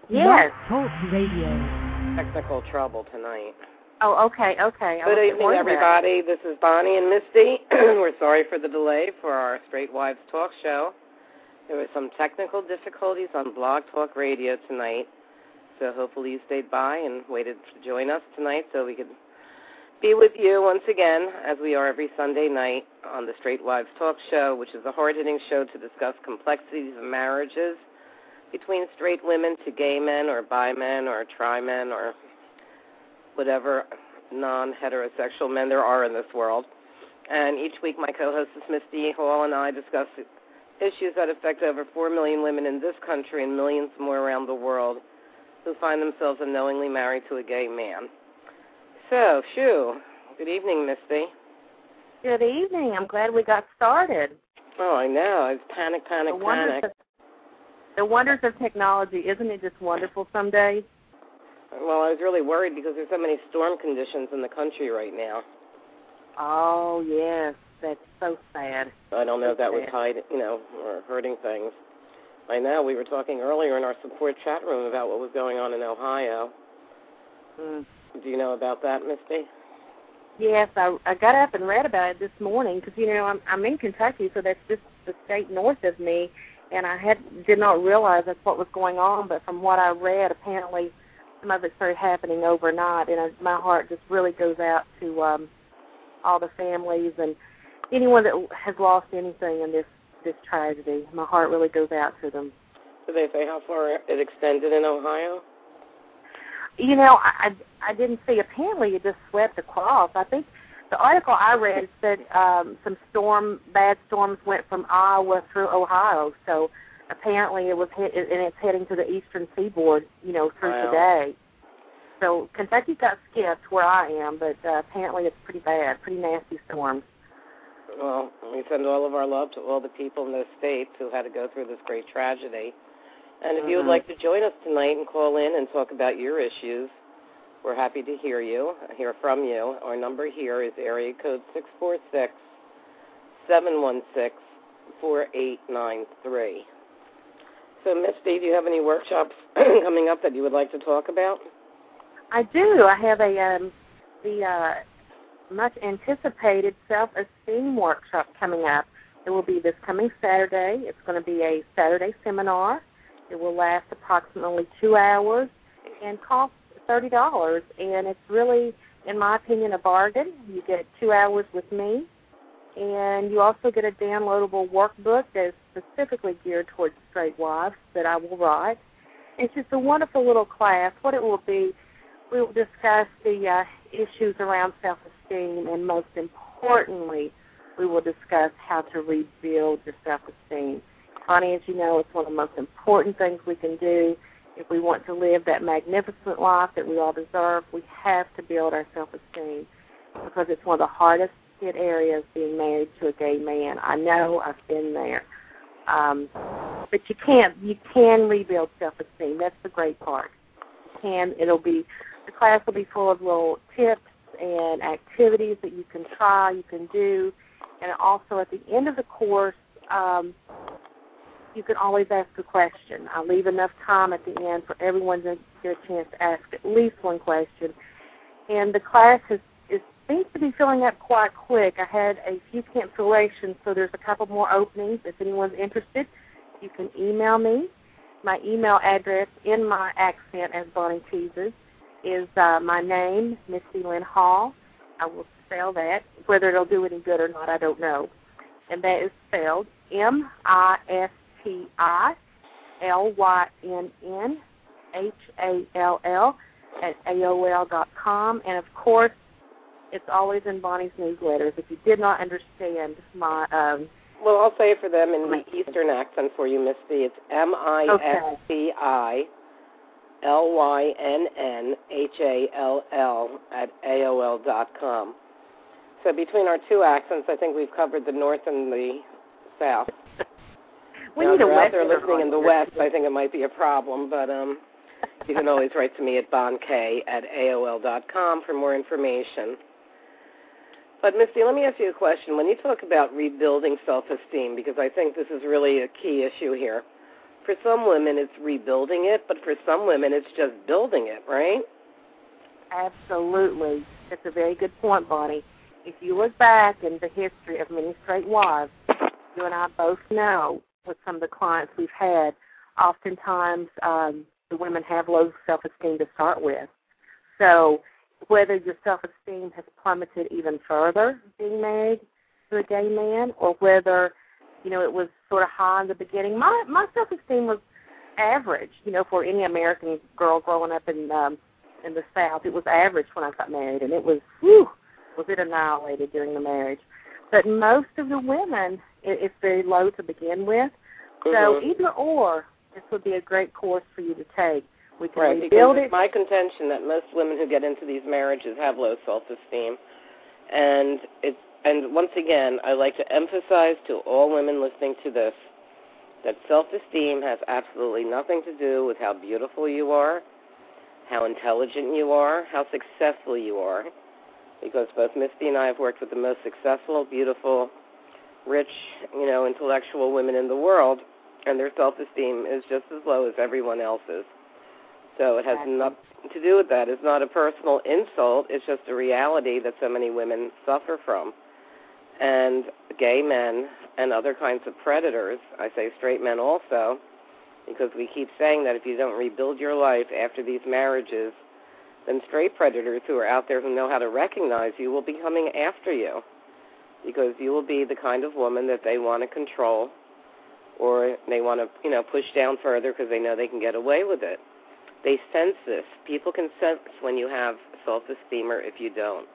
Yes. Talk Radio. Technical trouble tonight. Oh, okay. Good evening, everybody. This is Bonnie and Misty. We're sorry for the delay for our Straight Wives Talk show. There were some technical difficulties on Blog Talk Radio tonight, so hopefully you stayed by and waited to join us tonight so we could be with you once again, as we are every Sunday night on the Straight Wives Talk show, which is a hard-hitting show to discuss complexities of marriages between straight women to gay men or bi men or tri men or whatever non-heterosexual men there are in this world. And each week my co-hostess Misty Hall and I discuss issues that affect over 4 million women in this country and millions more around the world who find themselves unknowingly married to a gay man. So, good evening, Misty. Good evening. I'm glad we got started. Oh, I know. It's panic. The wonders of technology. Isn't it just wonderful some days? Well, I was really worried because there's so many storm conditions in the country right now. Oh, yes. That's so sad. I don't know if that was or hurting things. I know we were talking earlier in our support chat room about what was going on in Ohio. Mm. Do you know about that, Misty? Yes, I got up and read about it this morning because, I'm in Kentucky, so that's just the state north of me, and I did not realize that's what was going on, but from what I read, apparently some of it started happening overnight, and my heart just really goes out to all the families and anyone that has lost anything in this tragedy. My heart really goes out to them. Did they say how far it extended in Ohio? I didn't see. Apparently, it just swept across. I think the article I read said some bad storms went from Iowa through Ohio. So apparently, it was and it's heading to the eastern seaboard, through today. So Kentucky got skipped where I am, but apparently it's pretty bad, pretty nasty storms. Well, we send all of our love to all the people in those states who had to go through this great tragedy. And if you would like to join us tonight and call in and talk about your issues, we're happy to hear from you. Our number here is area code 646-716-4893. So, Misty, do you have any workshops coming up that you would like to talk about? I do. I have the much-anticipated self-esteem workshop coming up. It will be this coming Saturday. It's going to be a Saturday seminar. It will last approximately 2 hours and cost $30. And it's really, in my opinion, a bargain. You get 2 hours with me, and you also get a downloadable workbook that is specifically geared towards straight wives that I will write. It's just a wonderful little class. What it will be, we will discuss the issues around self-esteem, and most importantly, we will discuss how to rebuild your self-esteem. Bonnie, as you know, it's one of the most important things we can do. If we want to live that magnificent life that we all deserve, we have to build our self-esteem because it's one of the hardest hit areas being married to a gay man. I know, I've been there. But you can rebuild self-esteem. That's the great part. The class will be full of little tips and activities that you can try, you can do, and also at the end of the course, you can always ask a question. I leave enough time at the end for everyone to get a chance to ask at least one question. And the class seems to be filling up quite quick. I had a few cancellations, so there's a couple more openings. If anyone's interested, you can email me. My email address in my accent, as Bonnie teases, is my name, Misty Lynn Hall. I will spell that. Whether it'll do any good or not, I don't know. And that is spelled MISTILYNNHALL@AOL.com. And, of course, it's always in Bonnie's newsletters. If you did not understand my well, I'll say it for them in the Eastern accent for you, Misty. It's MISTILYNNHALL@AOL.com. So between our two accents, I think we've covered the North and the South. We now, need if a you're out there Westerner listening in the West, I think it might be a problem, but you can always write to me at bonk@AOL.com for more information. But, Misty, let me ask you a question. When you talk about rebuilding self-esteem, because I think this is really a key issue here, for some women it's rebuilding it, but for some women it's just building it, right? Absolutely. That's a very good point, Bonnie. If you look back in the history of many straight wives, you and I both know with some of the clients we've had, oftentimes the women have low self-esteem to start with. So whether your self-esteem has plummeted even further being married to a gay man, or whether, you know, it was sort of high in the beginning. My self-esteem was average, you know, for any American girl growing up in the South. It was average when I got married, and it was, was it annihilated during the marriage. But most of the women, it's very low to begin with. So either or, this would be a great course for you to take. We can rebuild it. It's my contention that most women who get into these marriages have low self-esteem. And once again, I like to emphasize to all women listening to this that self-esteem has absolutely nothing to do with how beautiful you are, how intelligent you are, how successful you are. Because both Misty and I have worked with the most successful, beautiful, rich, you know, intellectual women in the world, and their self-esteem is just as low as everyone else's. So it has nothing to do with that. It's not a personal insult. It's just a reality that so many women suffer from. And gay men and other kinds of predators, I say straight men also, because we keep saying that if you don't rebuild your life after these marriages, then straight predators who are out there who know how to recognize you will be coming after you, because you will be the kind of woman that they want to control, or they want to, you know, push down further because they know they can get away with it. They sense this. People can sense when you have self-esteem or if you don't.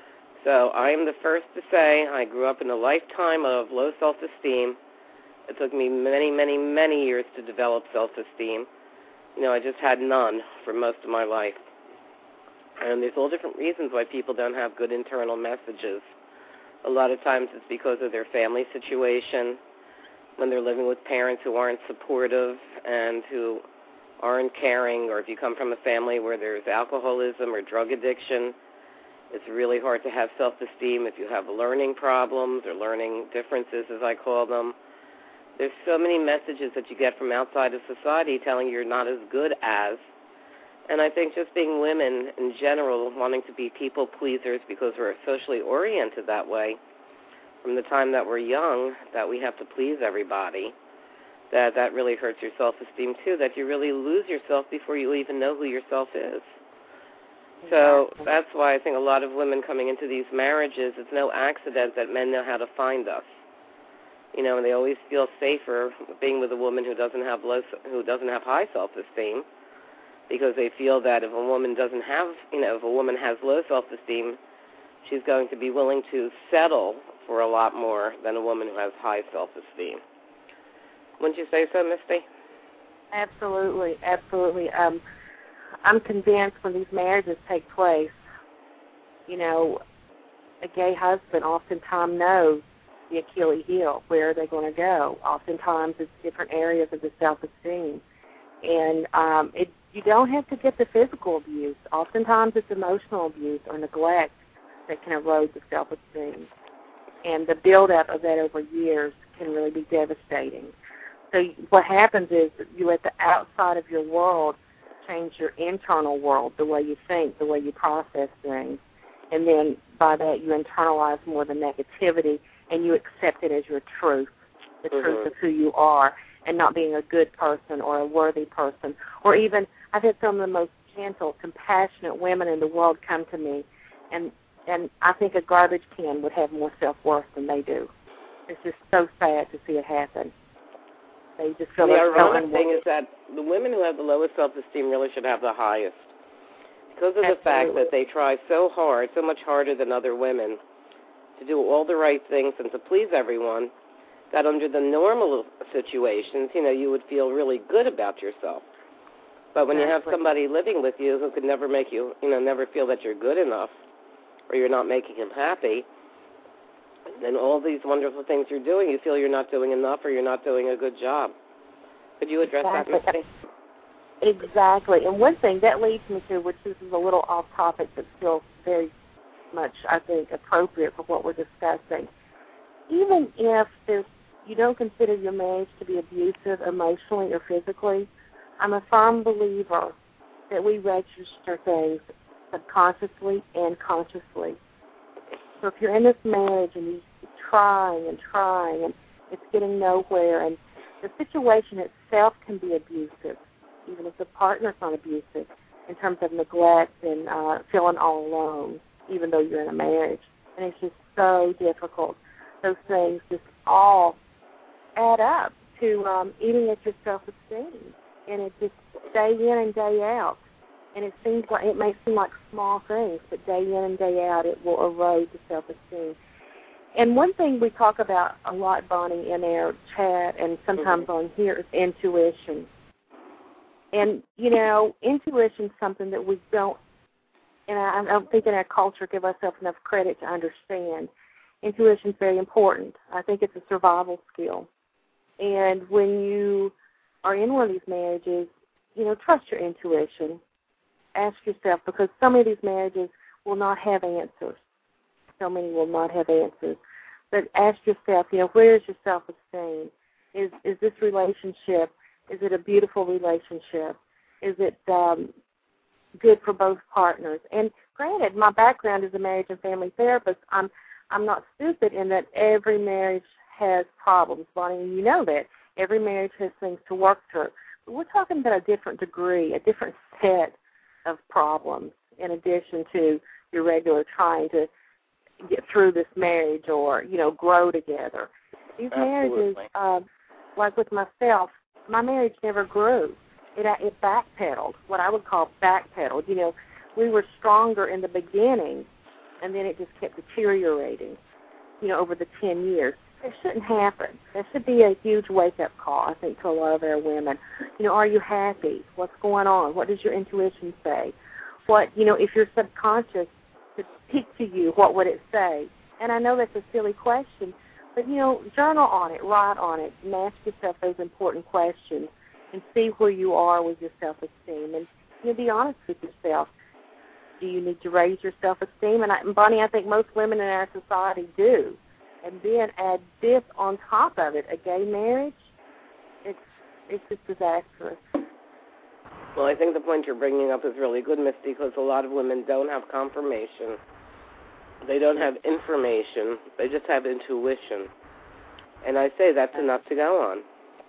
So I am the first to say I grew up in a lifetime of low self-esteem. It took me many, many, many years to develop self-esteem. You know, I just had none for most of my life. And there's all different reasons why people don't have good internal messages. A lot of times it's because of their family situation, when they're living with parents who aren't supportive and who aren't caring, or if you come from a family where there's alcoholism or drug addiction, it's really hard to have self-esteem. If you have learning problems or learning differences, as I call them, there's so many messages that you get from outside of society telling you you're not as good as. And I think just being women in general, wanting to be people pleasers because we're socially oriented that way, from the time that we're young, that we have to please everybody, that really hurts your self-esteem too, that you really lose yourself before you even know who yourself is. So that's why I think a lot of women coming into these marriages, it's no accident that men know how to find us. You know, and they always feel safer being with a woman who doesn't have high self-esteem, because they feel that if a woman doesn't have, you know, if a woman has low self-esteem, she's going to be willing to settle for a lot more than a woman who has high self-esteem. Wouldn't you say so, Misty? Absolutely, absolutely. I'm convinced when these marriages take place, you know, a gay husband oftentimes knows the Achilles heel. Where are they going to go? Oftentimes it's different areas of the self-esteem. And you don't have to get the physical abuse. Oftentimes it's emotional abuse or neglect that can erode the self-esteem. And the buildup of that over years can really be devastating. So what happens is you let the outside of your world change your internal world, the way you think, the way you process things. And then by that you internalize more of the negativity and you accept it as your truth, the truth of who you are, and not being a good person or a worthy person. Or even, I've had some of the most gentle, compassionate women in the world come to me, and I think a garbage can would have more self-worth than they do. It's just so sad to see it happen. They just feel the ironic thing is that the women who have the lowest self-esteem really should have the highest, because of the fact that they try so hard, so much harder than other women, to do all the right things and to please everyone, that under the normal situations, you know, you would feel really good about yourself. But when you have somebody living with you who could never make you, you know, never feel that you're good enough or you're not making him happy, then all these wonderful things you're doing, you feel you're not doing enough or you're not doing a good job. Could you address that, Misty? Exactly. And one thing that leads me to, which this is a little off topic, but still very much, I think, appropriate for what we're discussing. Even if there's, you don't consider your marriage to be abusive emotionally or physically, I'm a firm believer that we register things subconsciously and consciously. So if you're in this marriage and you keep trying and it's getting nowhere, and the situation itself can be abusive, even if the partner's not abusive, in terms of neglect and feeling all alone, even though you're in a marriage. And it's just so difficult. Those things just all add up to eating at your self-esteem. And it just day in and day out. And it seems like it may seem like small things, but day in and day out it will erode the self-esteem. And one thing we talk about a lot, Bonnie, in our chat and sometimes on here is intuition. And, you know, intuition is something that we don't, and I don't think in our culture give ourselves enough credit to understand. Intuition is very important. I think it's a survival skill. And when you are in one of these marriages, you know, trust your intuition. Ask yourself, because so many of these marriages will not have answers. So many will not have answers. But ask yourself, you know, where is your self-esteem? Is this relationship, is it a beautiful relationship? Is it good for both partners? And granted, my background is a marriage and family therapist. I'm not stupid in that every marriage has problems, Bonnie, and you know that. Every marriage has things to work through. But we're talking about a different degree, a different set of problems in addition to your regular trying to get through this marriage or, you know, grow together. These marriages, like with myself, my marriage never grew. It backpedaled, what I would call backpedaled. You know, we were stronger in the beginning, and then it just kept deteriorating, you know, over the 10 years. It shouldn't happen. There should be a huge wake-up call, I think, to a lot of our women. You know, are you happy? What's going on? What does your intuition say? What, you know, if your subconscious could speak to you, what would it say? And I know that's a silly question, but, you know, journal on it, write on it, and ask yourself those important questions and see where you are with your self-esteem. And, you know, be honest with yourself. Do you need to raise your self-esteem? And Bonnie, I think most women in our society do. And then add this on top of it, a gay marriage, it's just disastrous. Well, I think the point you're bringing up is really good, Misty, because a lot of women don't have confirmation. They don't have information. They just have intuition. And I say that's enough to go on.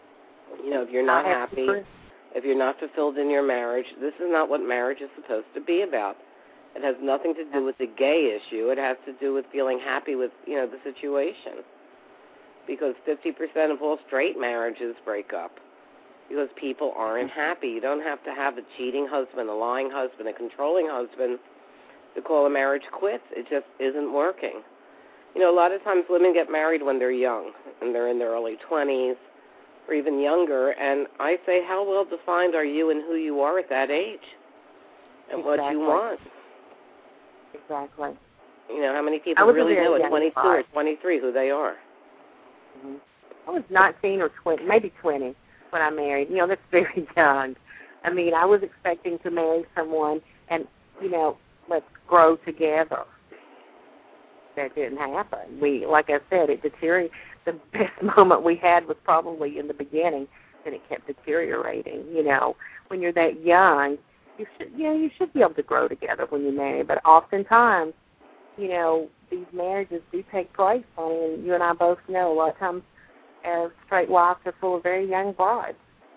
You know, if you're not happy, if you're not fulfilled in your marriage, this is not what marriage is supposed to be about. It has nothing to do with the gay issue. It has to do with feeling happy with, you know, the situation. Because 50% of all straight marriages break up because people aren't happy. You don't have to have a cheating husband, a lying husband, a controlling husband to call a marriage quits. It just isn't working. You know, a lot of times women get married when they're young, and they're in their early 20s or even younger, and I say, how well defined are you and who you are at that age and what you want? Exactly. You know, how many people really know at 22 or 23 who they are? Mm-hmm. I was 19 or 20, maybe 20 when I married. You know, that's very young. I mean, I was expecting to marry someone and, you know, let's grow together. That didn't happen. Like I said, it deteriorated. The best moment we had was probably in the beginning, and it kept deteriorating. You know, when you're that young, you should be able to grow together when you marry. But oftentimes, you know, these marriages do take place. I mean, you and I both know a lot of times straight wives are full of very young brides.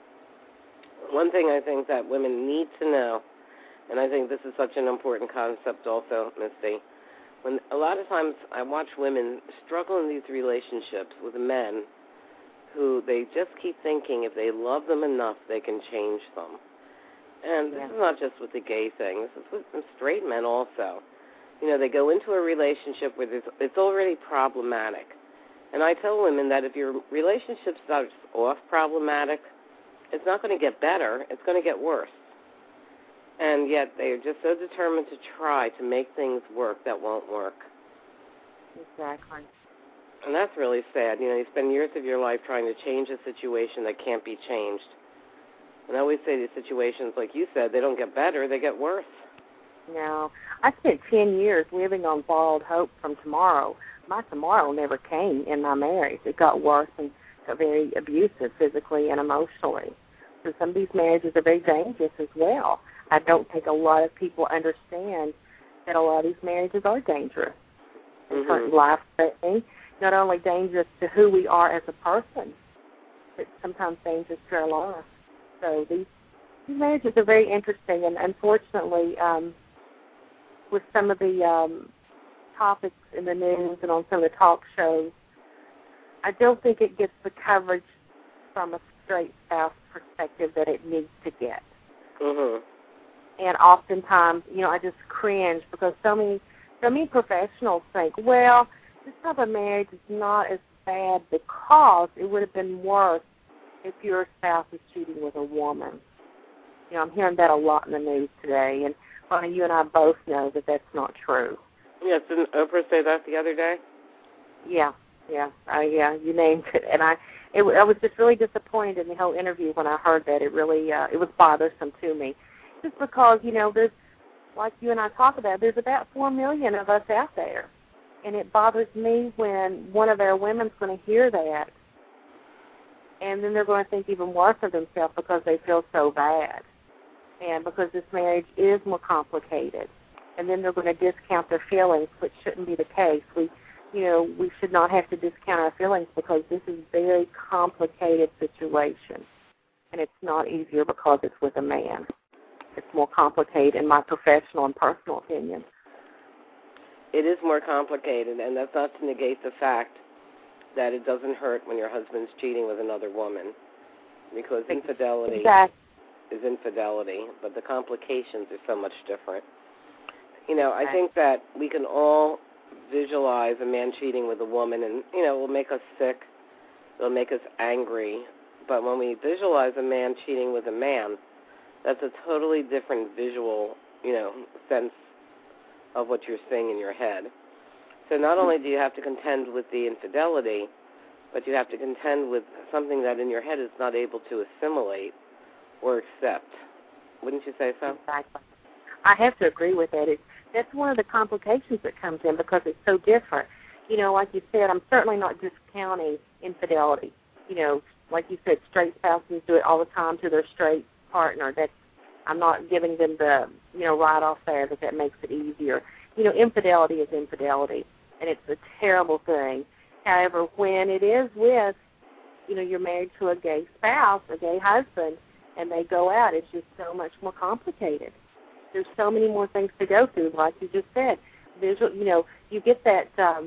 One thing I think that women need to know, and I think this is such an important concept also, Misty, when a lot of times I watch women struggle in these relationships with men who they just keep thinking if they love them enough, they can change them. And this is not just with the gay thing. This is with some straight men also. You know, they go into a relationship where it's already problematic. And I tell women that if your relationship starts off problematic, it's not going to get better. It's going to get worse. And yet they are just so determined to try to make things work that won't work. Exactly. And that's really sad. You know, you spend years of your life trying to change a situation that can't be changed. And I always say these situations, like you said, they don't get better, they get worse. No. I spent 10 years living on borrowed hope from tomorrow. My tomorrow never came in my marriage. It got worse and very abusive physically and emotionally. So some of these marriages are very dangerous as well. I don't think a lot of people understand that a lot of these marriages are dangerous. Mm-hmm. Life-threatening, not only dangerous to who we are as a person, but sometimes dangerous to our lives. So these marriages are very interesting, and unfortunately, with some of the topics in the news and on some of the talk shows, I don't think it gets the coverage from a straight spouse perspective that it needs to get. Mm-hmm. And oftentimes, I just cringe because so many professionals think, well, this type of marriage is not as bad because it would have been worse if your spouse is cheating with a woman. I'm hearing that a lot in the news today, and Bonnie, you and I both know that that's not true. Yes, didn't Oprah say that the other day? Yeah, you named it, and I was just really disappointed in the whole interview when I heard that. It really, it was bothersome to me, just because there's, like you and I talk about, there's about 4 million of us out there, and it bothers me when one of our women's going to hear that, and then they're going to think even worse of themselves because they feel so bad, and because this marriage is more complicated, and then they're going to discount their feelings, which shouldn't be the case. We should not have to discount our feelings because this is a very complicated situation, and it's not easier because it's with a man. It's more complicated in my professional and personal opinion. It is more complicated, and that's not to negate the fact that it doesn't hurt when your husband's cheating with another woman, because infidelity is infidelity, but the complications are so much different. I think that we can all visualize a man cheating with a woman, and, it will make us sick, it'll make us angry, but when we visualize a man cheating with a man, that's a totally different visual, sense of what you're seeing in your head. So not only do you have to contend with the infidelity, but you have to contend with something that in your head is not able to assimilate or accept. Wouldn't you say so? Exactly. I have to agree with that. That's one of the complications that comes in because it's so different. Like you said, I'm certainly not discounting infidelity. Like you said, straight spouses do it all the time to their straight partner. I'm not giving them the, right off there that makes it easier. Infidelity is infidelity, and it's a terrible thing. However, when it is with, you're married to a gay spouse, a gay husband, and they go out, it's just so much more complicated. There's so many more things to go through, like you just said. You get that,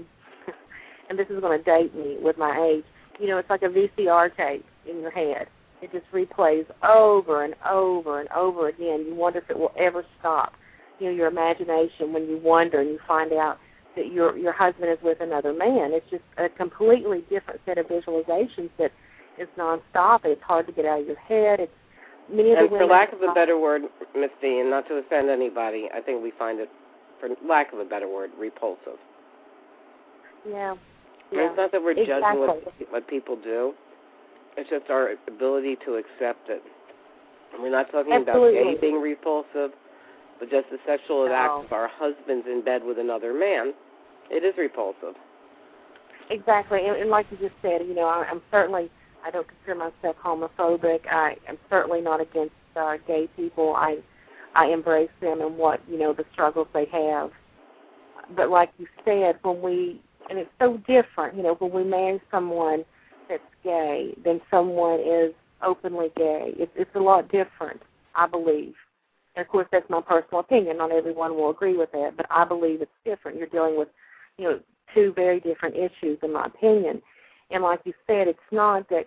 and this is going to date me with my age, it's like a VCR tape in your head. It just replays over and over and over again. You wonder if it will ever stop. Your imagination when you wonder and you find out that your husband is with another man. It's just a completely different set of visualizations that is nonstop. It's hard to get out of your head. It's many of the women. And for lack of a better word, Ms. D, and not to offend anybody, I think we find it, for lack of a better word, repulsive. Yeah. It's not that we're judging what people do. It's just our ability to accept it. And we're not talking about gay being repulsive, but just the sexual acts of our husbands in bed with another man. It is repulsive. Exactly. And like you just said, I'm certainly, I don't consider myself homophobic. I am certainly not against gay people. I embrace them and what, the struggles they have. But like you said, and it's so different, when we marry someone that's gay than someone is openly gay. It's a lot different, I believe. And, of course, that's my personal opinion. Not everyone will agree with that, but I believe it's different. You're dealing with, two very different issues, in my opinion. And like you said, it's not that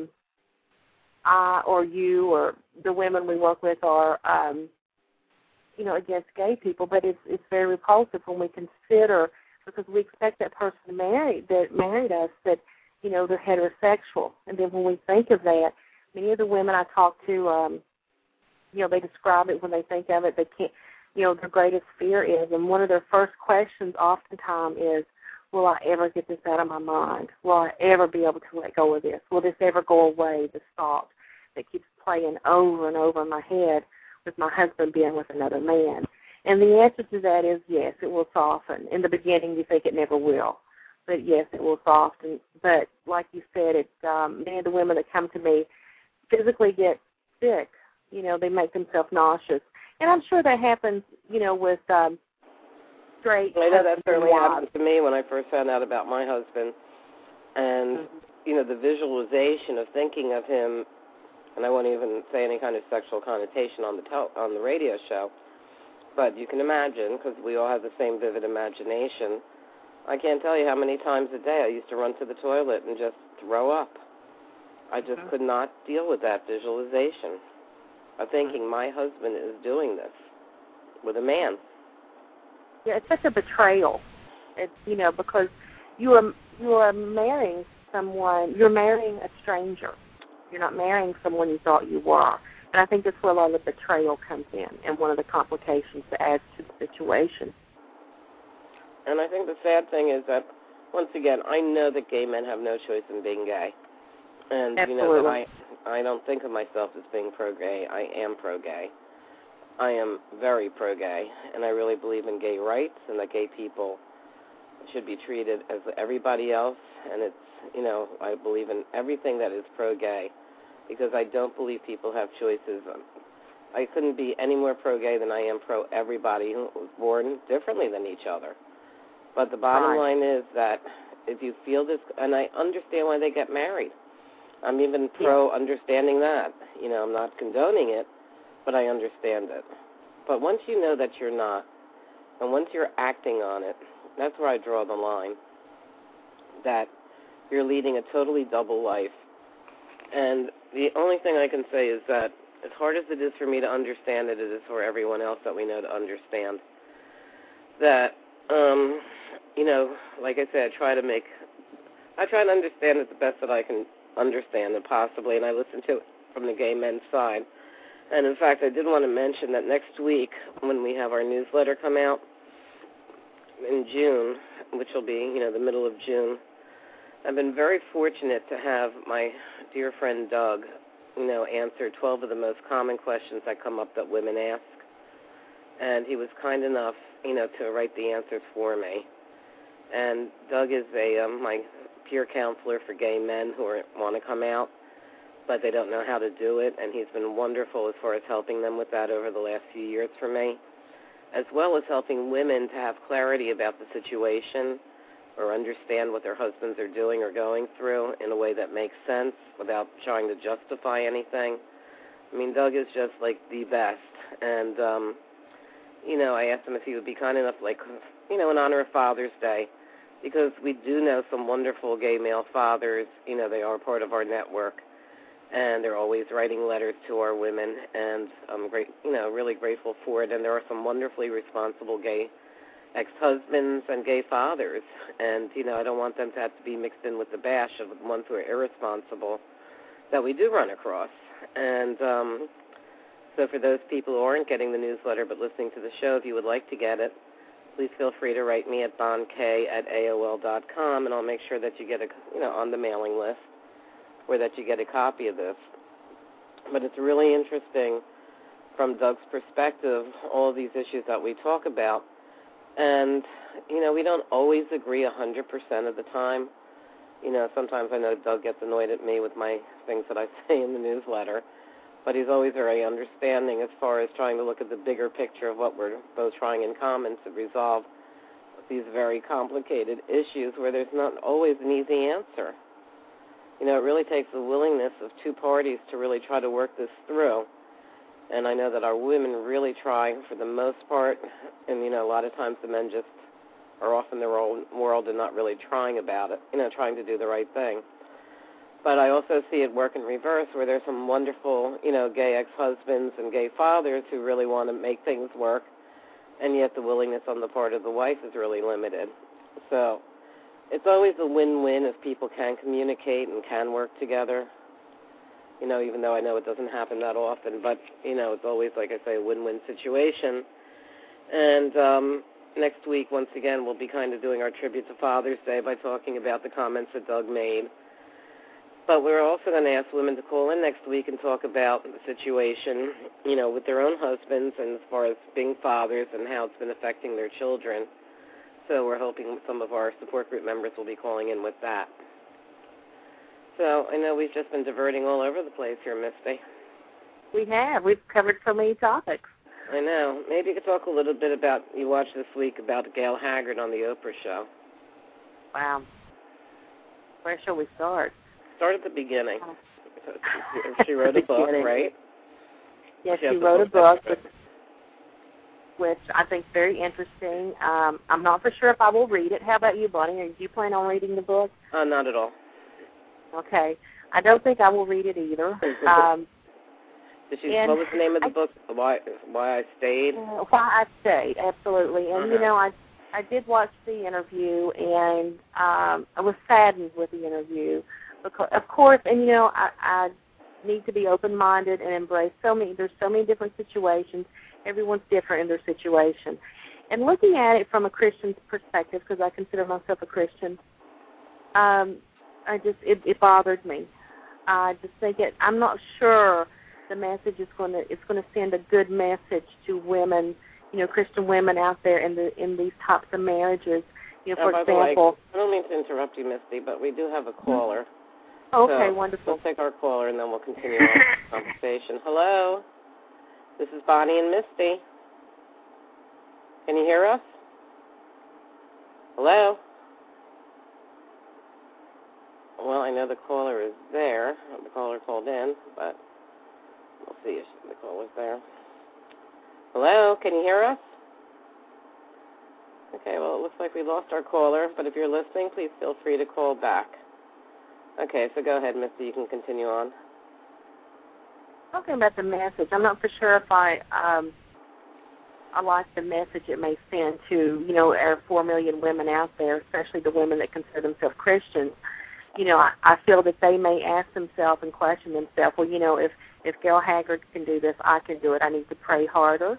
I or you or the women we work with are, against gay people, but it's very repulsive when we consider, because we expect that person that married us that, they're heterosexual. And then when we think of that, many of the women I talk to, they describe it when they think of it. They can't, their greatest fear is, and one of their first questions oftentimes is, will I ever get this out of my mind? Will I ever be able to let go of this? Will this ever go away, this thought that keeps playing over and over in my head with my husband being with another man? And the answer to that is yes, it will soften. In the beginning, you think it never will. but yes, it will soften. But like you said, it's many of the women that come to me physically get sick. You know, they make themselves nauseous. And I'm sure that happens, you know, with straight. I know that certainly happened to me when I first found out about my husband. And, you know, the visualization of thinking of him, and I won't even say any kind of sexual connotation on the radio show, but you can imagine, because we all have the same vivid imagination, I can't tell you how many times a day I used to run to the toilet and just throw up. I just could not deal with that visualization of thinking my husband is doing this with a man. Yeah, it's such a betrayal. It's, you know, because you are marrying someone, you're marrying a stranger. You're not marrying someone you thought you were. And I think that's where a lot of the betrayal comes in, and one of the complications that adds to the situation. And I think the sad thing is that, once again, I know that gay men have no choice in being gay. And, Absolutely. you know, that I don't think of myself as being pro-gay. I am pro-gay. I am very pro-gay, and I really believe in gay rights and that gay people should be treated as everybody else. And it's, you know, I believe in everything that is pro-gay because I don't believe people have choices. I couldn't be any more pro-gay than I am pro-everybody who was born differently than each other. But the bottom line is that if you feel this, and I understand why they get married. I'm even pro-understanding that. You know, I'm not condoning it, but I understand it. But once you know that you're not, and once you're acting on it, that's where I draw the line, that you're leading a totally double life. And the only thing I can say is that as hard as it is for me to understand it, it is for everyone else that we know to understand. That, you know, like I said, I try to understand it the best that I can understand it possibly, and I listen to it from the gay men's side. And, in fact, I did want to mention that next week when we have our newsletter come out in June, which will be, you know, the middle of June, I've been very fortunate to have my dear friend Doug, you know, answer 12 of the most common questions that come up that women ask. And he was kind enough, you know, to write the answers for me. And Doug is my peer counselor for gay men who want to come out, but they don't know how to do it, and he's been wonderful as far as helping them with that over the last few years for me, as well as helping women to have clarity about the situation or understand what their husbands are doing or going through in a way that makes sense without trying to justify anything. I mean, Doug is just, like, the best, and, you know, I asked him if he would be kind enough, like, you know, in honor of Father's Day, because we do know some wonderful gay male fathers. You know, they are part of our network, and they're always writing letters to our women, and I'm really grateful for it. And there are some wonderfully responsible gay ex-husbands and gay fathers, and, you know, I don't want them to have to be mixed in with the bash of the ones who are irresponsible that we do run across. And so for those people who aren't getting the newsletter but listening to the show, if you would like to get it, please feel free to write me at bonk@aol.com, and I'll make sure that you get on the mailing list, or that you get a copy of this. But it's really interesting from Doug's perspective, all of these issues that we talk about. And, you know, we don't always agree 100% of the time. You know, sometimes I know Doug gets annoyed at me with my things that I say in the newsletter, but he's always very understanding as far as trying to look at the bigger picture of what we're both trying in common to resolve these very complicated issues where there's not always an easy answer. You know, it really takes the willingness of two parties to really try to work this through. And I know that our women really try for the most part, and, you know, a lot of times the men just are off in their own world and not really trying about it, you know, trying to do the right thing. But I also see it work in reverse where there's some wonderful, you know, gay ex-husbands and gay fathers who really want to make things work, and yet the willingness on the part of the wife is really limited. So it's always a win-win if people can communicate and can work together, you know, even though I know it doesn't happen that often. But, you know, it's always, like I say, a win-win situation. And next week, once again, we'll be kind of doing our tribute to Father's Day by talking about the comments that Doug made. But we're also going to ask women to call in next week and talk about the situation, you know, with their own husbands and as far as being fathers and how it's been affecting their children. So we're hoping some of our support group members will be calling in with that. So I know we've just been diverting all over the place here, Misty. We have. We've covered so many topics. I know. Maybe you could talk a little bit about, you watched this week about Gail Haggard on the Oprah show. Wow. Where shall we start? Start at the beginning. She wrote a book, right? Yes, she wrote a book, which I think is very interesting. I'm not for sure if I will read it. How about you, Bonnie? Do you plan on reading the book? Not at all. Okay. I don't think I will read it either. What was the name of the book? Why I Stayed? Why I Stayed, absolutely. And, you know, I did watch the interview, and I was saddened with the interview. Because, of course, and, you know, I need to be open-minded and embrace there's so many different situations. Everyone's different in their situation. And looking at it from a Christian's perspective, because I consider myself a Christian, it bothered me. I just think I'm not sure the message is going to send a good message to women, you know, Christian women out there in these types of marriages. You know, for example. I don't mean to interrupt you, Misty, but we do have a caller. Okay, so wonderful. We'll take our caller and then we'll continue on the conversation. Hello, this is Bonnie and Misty. Can you hear us? Hello. Well, I know the caller is there. The caller called in, but we'll see if the caller's there. Hello, can you hear us? Okay, well, it looks like we lost our caller, but if you're listening, please feel free to call back. Okay, so go ahead, Misty. You can continue on. Talking about the message, I'm not for sure if I like the message it may send to, you know, our 4 million women out there, especially the women that consider themselves Christians. You know, I feel that they may ask themselves and question themselves, well, you know, if Gail Haggard can do this, I can do it. I need to pray harder.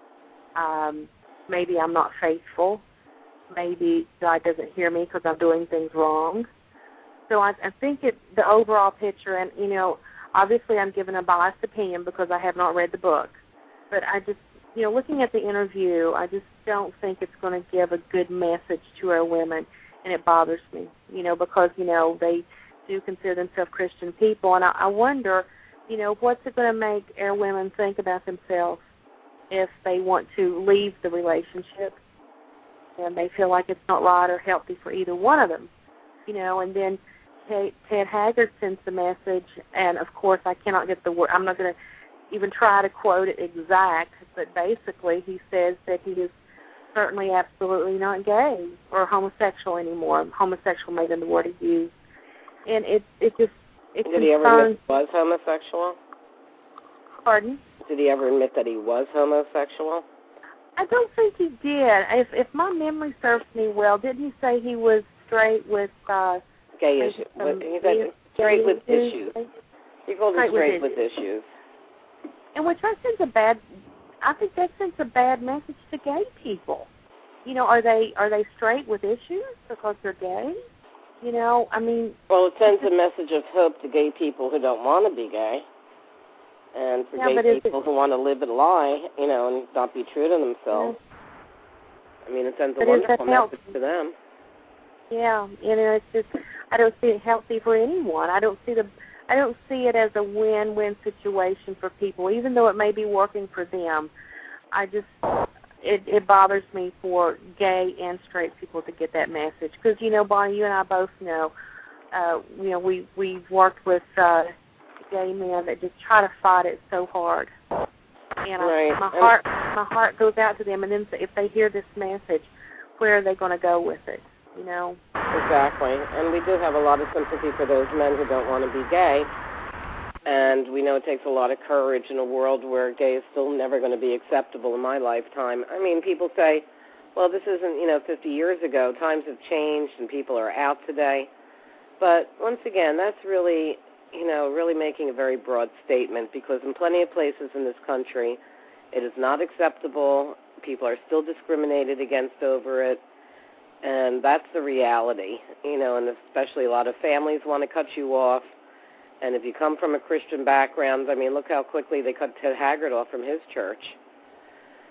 Maybe I'm not faithful. Maybe God doesn't hear me because I'm doing things wrong. So I think the overall picture, and, you know, obviously I'm giving a biased opinion because I have not read the book. But I just, you know, looking at the interview, I just don't think it's going to give a good message to our women. And it bothers me, you know, because, you know, they do consider themselves Christian people. And I wonder, you know, what's it going to make our women think about themselves if they want to leave the relationship and they feel like it's not right or healthy for either one of them, you know. And then Ted Haggard sends the message, and, of course, I cannot get the word. I'm not going to even try to quote it exact, but basically he says that he is certainly absolutely not gay or homosexual anymore. Homosexual may have been the word he used. And it Did he ever admit he was homosexual? Pardon? Did he ever admit that he was homosexual? I don't think he did. If my memory serves me well, didn't he say he was straight with gay issues? He said straight with issues. He called it straight with issues. And which I think that sends a bad message to gay people. You know, are they straight with issues because they're gay? You know, I mean. Well, it sends a message of hope to gay people who don't want to be gay, and for gay people who want to live a lie, you know, and not be true to themselves. Yeah. I mean, it sends a wonderful message to them. Yeah, you know, it's just I don't see it healthy for anyone. I don't see it as a win-win situation for people, even though it may be working for them. It bothers me for gay and straight people to get that message. Because, you know, Bonnie, you and I both know, you know, we've worked with gay men that just try to fight it so hard. And my heart goes out to them. And then if they hear this message, where are they going to go with it? You know? Exactly. And we do have a lot of sympathy for those men who don't want to be gay. And we know it takes a lot of courage in a world where gay is still never going to be acceptable in my lifetime. I mean, people say, well, this isn't, you know, 50 years ago. Times have changed and people are out today. But once again, that's really, you know, really making a very broad statement, because in plenty of places in this country, it is not acceptable. People are still discriminated against over it. And that's the reality, you know, and especially a lot of families want to cut you off. And if you come from a Christian background, I mean, look how quickly they cut Ted Haggard off from his church.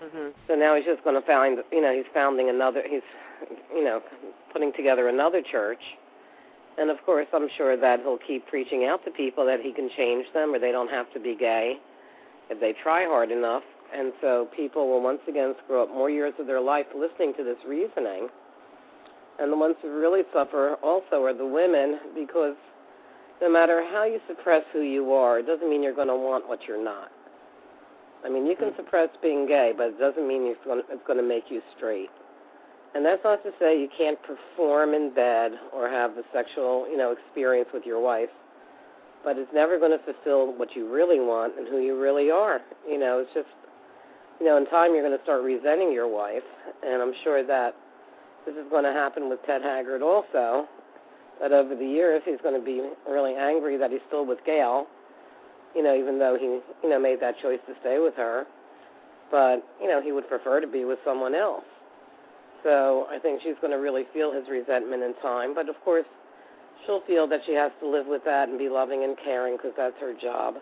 Mm-hmm. So now he's just going to find, he's founding another, he's, putting together another church. And, of course, I'm sure that he'll keep preaching out to people that he can change them or they don't have to be gay if they try hard enough. And so people will once again screw up more years of their life listening to this reasoning. And the ones who really suffer also are the women, because no matter how you suppress who you are, it doesn't mean you're going to want what you're not. I mean, you can suppress being gay, but it doesn't mean it's going to make you straight. And that's not to say you can't perform in bed or have the sexual, experience with your wife, but it's never going to fulfill what you really want and who you really are. It's just, in time you're going to start resenting your wife, and I'm sure that this is going to happen with Ted Haggard also, that over the years he's going to be really angry that he's still with Gail, even though he, made that choice to stay with her. But, he would prefer to be with someone else. So I think she's going to really feel his resentment in time. But, of course, she'll feel that she has to live with that and be loving and caring because that's her job.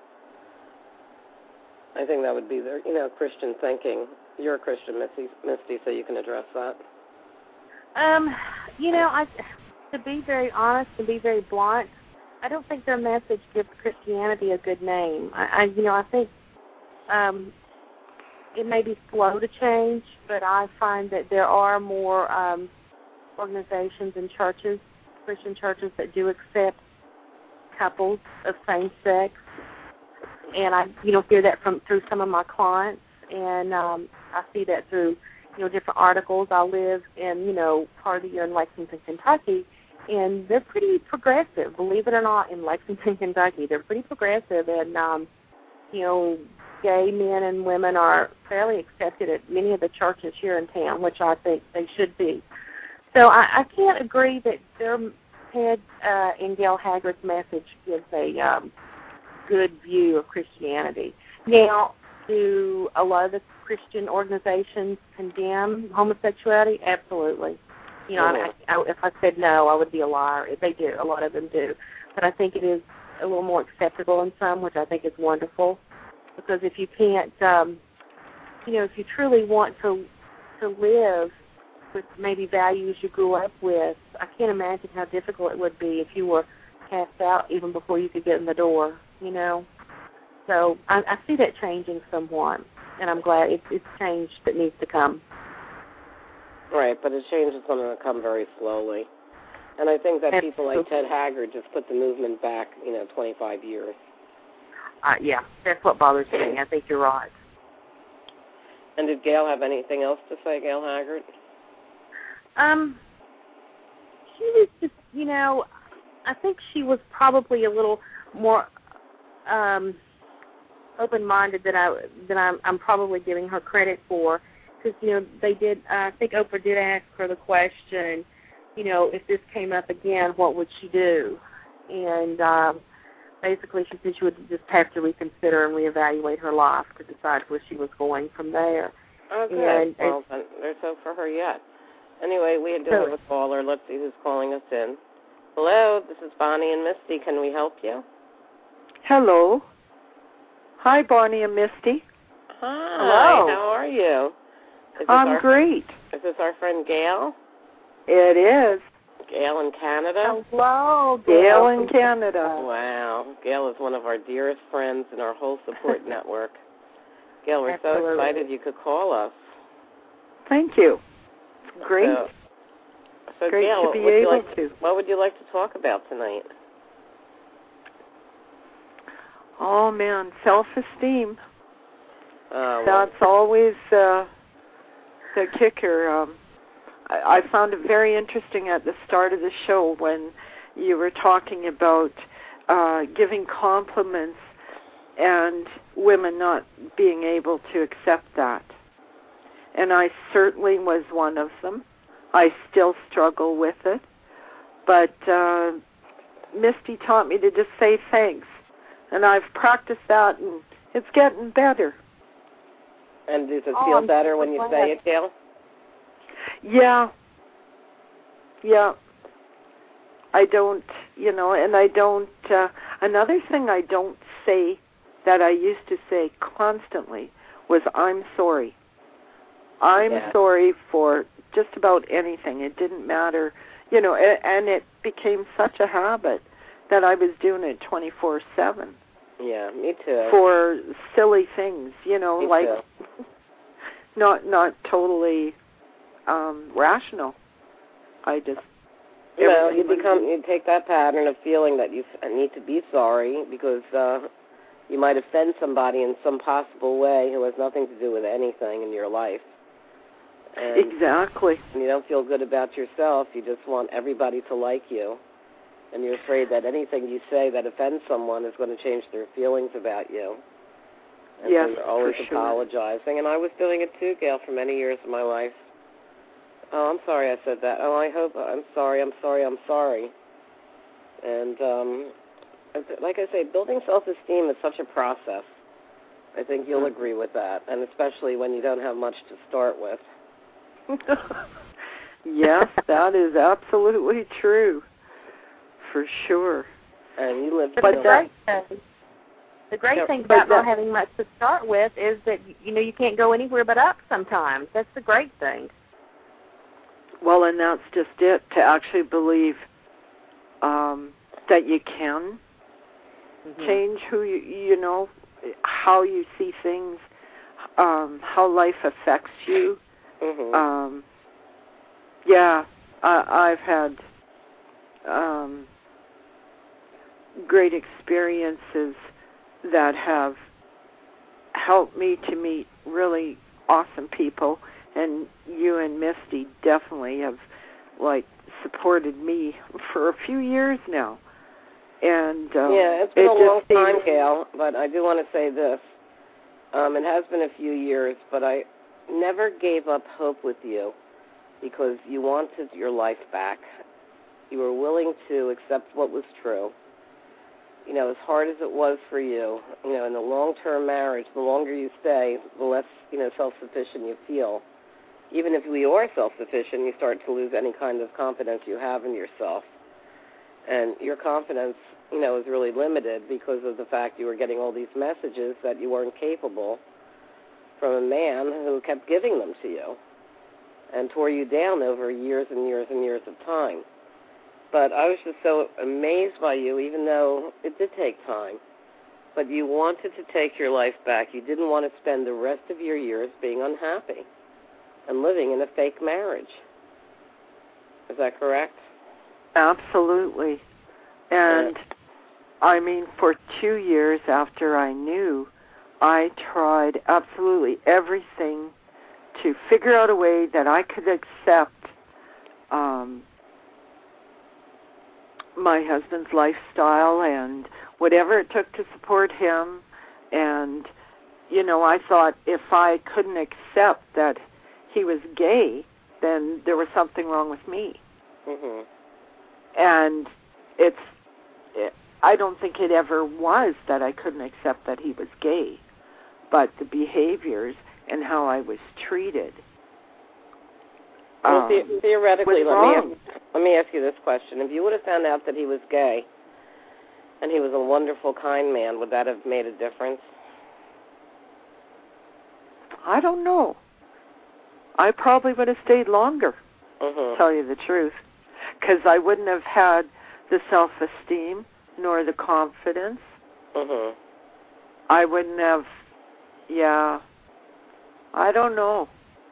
I think that would be their, Christian thinking. You're a Christian, Misty, so you can address that. To be very honest and be very blunt, I don't think their message gives Christianity a good name. I think it may be slow to change, but I find that there are more organizations and churches, Christian churches, that do accept couples of same sex, and I hear that through some of my clients, and I see that through different articles. I live in part of the year in Lexington, Kentucky, and they're pretty progressive, believe it or not. In Lexington, Kentucky, they're pretty progressive, and gay men and women are fairly accepted at many of the churches here in town, which I think they should be. So I can't agree that their head in Gail Haggard's message gives a good view of Christianity. Now, do a lot of the Christian organizations condemn homosexuality? Absolutely. If I said no, I would be a liar. They do. A lot of them do. But I think it is a little more acceptable in some, which I think is wonderful. Because if you can't, if you truly want to live with maybe values you grew up with, I can't imagine how difficult it would be if you were cast out even before you could get in the door, So I see that changing somewhat, and I'm glad it's changed that needs to come. Right, but the change is going to come very slowly. And I think that people like Ted Haggard just put the movement back, 25 years. Yeah, that's what bothers me. I think you're right. And did Gail have anything else to say, Gail Haggard? She was just, I think she was probably a little more open-minded than I'm probably giving her credit for. Because, they did, I think Oprah did ask her the question, if this came up again, what would she do? And basically she said she would just have to reconsider and reevaluate her life to decide where she was going from there. Okay. Well, there's hope for her yet. Anyway, we do have a caller. Let's see who's calling us in. Hello, this is Bonnie and Misty. Can we help you? Hello. Hi, Bonnie and Misty. Hi. Hello. How are you? I'm great. Is this our friend Gail? It is. Gail in Canada? Hello, Gail in Canada. Wow. Gail is one of our dearest friends in our whole support network. Gail, we're so excited you could call us. Thank you. Great. So great Gail, to be able to. What would you like to talk about tonight? Oh, man, self-esteem. That's always the kicker. I found it very interesting at the start of the show when you were talking about giving compliments and women not being able to accept that. And I certainly was one of them. I still struggle with it. But Misty taught me to just say thanks. And I've practiced that, and it's getting better. And does it feel better when you say it, Gail? Yeah. I don't, and I don't, another thing I don't say that I used to say constantly was, I'm sorry. I'm sorry for just about anything. It didn't matter, and it became such a habit that I was doing it 24/7. Yeah, me too. For silly things, me like too. not totally rational. I just you take that pattern of feeling that you need to be sorry because you might offend somebody in some possible way who has nothing to do with anything in your life. And exactly. You don't feel good about yourself. You just want everybody to like you. And you're afraid that anything you say that offends someone is going to change their feelings about you. And yes, so you're always for apologizing. Sure. And I was doing it too, Gail, for many years of my life. Oh, I'm sorry I said that. Oh, I'm sorry. And like I say, building self-esteem is such a process. I think you'll agree with that, and especially when you don't have much to start with. Yes, that is absolutely true, for sure. And you live. The great thing about not having much to start with is that you can't go anywhere but up sometimes. That's the great thing. Well, and that's just it, to actually believe that you can change who how you see things, how life affects you. I've had great experiences that have helped me to meet really awesome people, and you and Misty definitely have supported me for a few years now. And it's been a long time, Gail, but I do want to say this. It has been a few years, but I never gave up hope with you because you wanted your life back. You were willing to accept what was true. As hard as it was for you, in the long-term marriage, the longer you stay, the less, self-sufficient you feel. Even if we are self-sufficient, you start to lose any kind of confidence you have in yourself. And your confidence, is really limited because of the fact you were getting all these messages that you weren't capable from a man who kept giving them to you and tore you down over years and years and years of time. But I was just so amazed by you, even though it did take time. But you wanted to take your life back. You didn't want to spend the rest of your years being unhappy and living in a fake marriage. Is that correct? Absolutely. And, for 2 years after I knew, I tried absolutely everything to figure out a way that I could accept my husband's lifestyle and whatever it took to support him. And, I thought if I couldn't accept that he was gay, then there was something wrong with me. Mm-hmm. And I don't think it ever was that I couldn't accept that he was gay, but the behaviors and how I was treated. Well, theoretically, let me ask you this question. If you would have found out that he was gay and he was a wonderful, kind man, would that have made a difference? I don't know. I probably would have stayed longer, to tell you the truth, because I wouldn't have had the self-esteem nor the confidence. I wouldn't have, I don't know.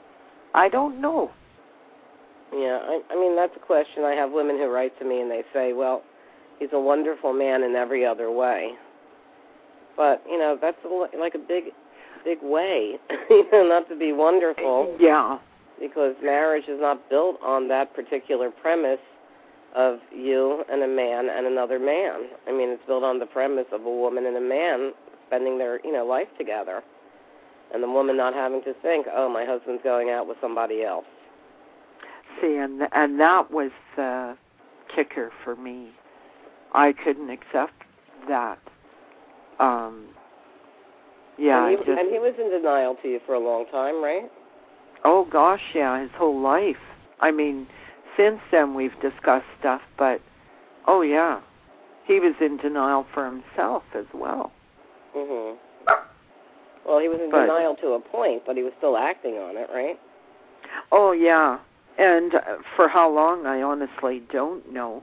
Yeah, that's a question. I have women who write to me and they say, well, he's a wonderful man in every other way. But, that's like a big way, not to be wonderful. Yeah. Because marriage is not built on that particular premise of you and a man and another man. It's built on the premise of a woman and a man spending their, life together. And the woman not having to think, oh, my husband's going out with somebody else. See, and that was the kicker for me. I couldn't accept that. And he was in denial to you for a long time, right? Oh, gosh, yeah, his whole life. Since then we've discussed stuff, but, oh, yeah, he was in denial for himself as well. Well, he was in denial to a point, but he was still acting on it, right? Oh, yeah. And for how long, I honestly don't know.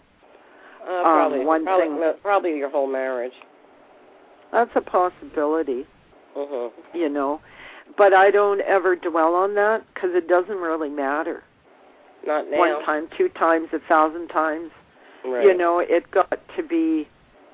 Probably your whole marriage. That's a possibility, Mm-hmm. you know. But I don't ever dwell on that because it doesn't really matter. Not now. 1 time, 2 times, 1,000 times. Right. You know, it got to be,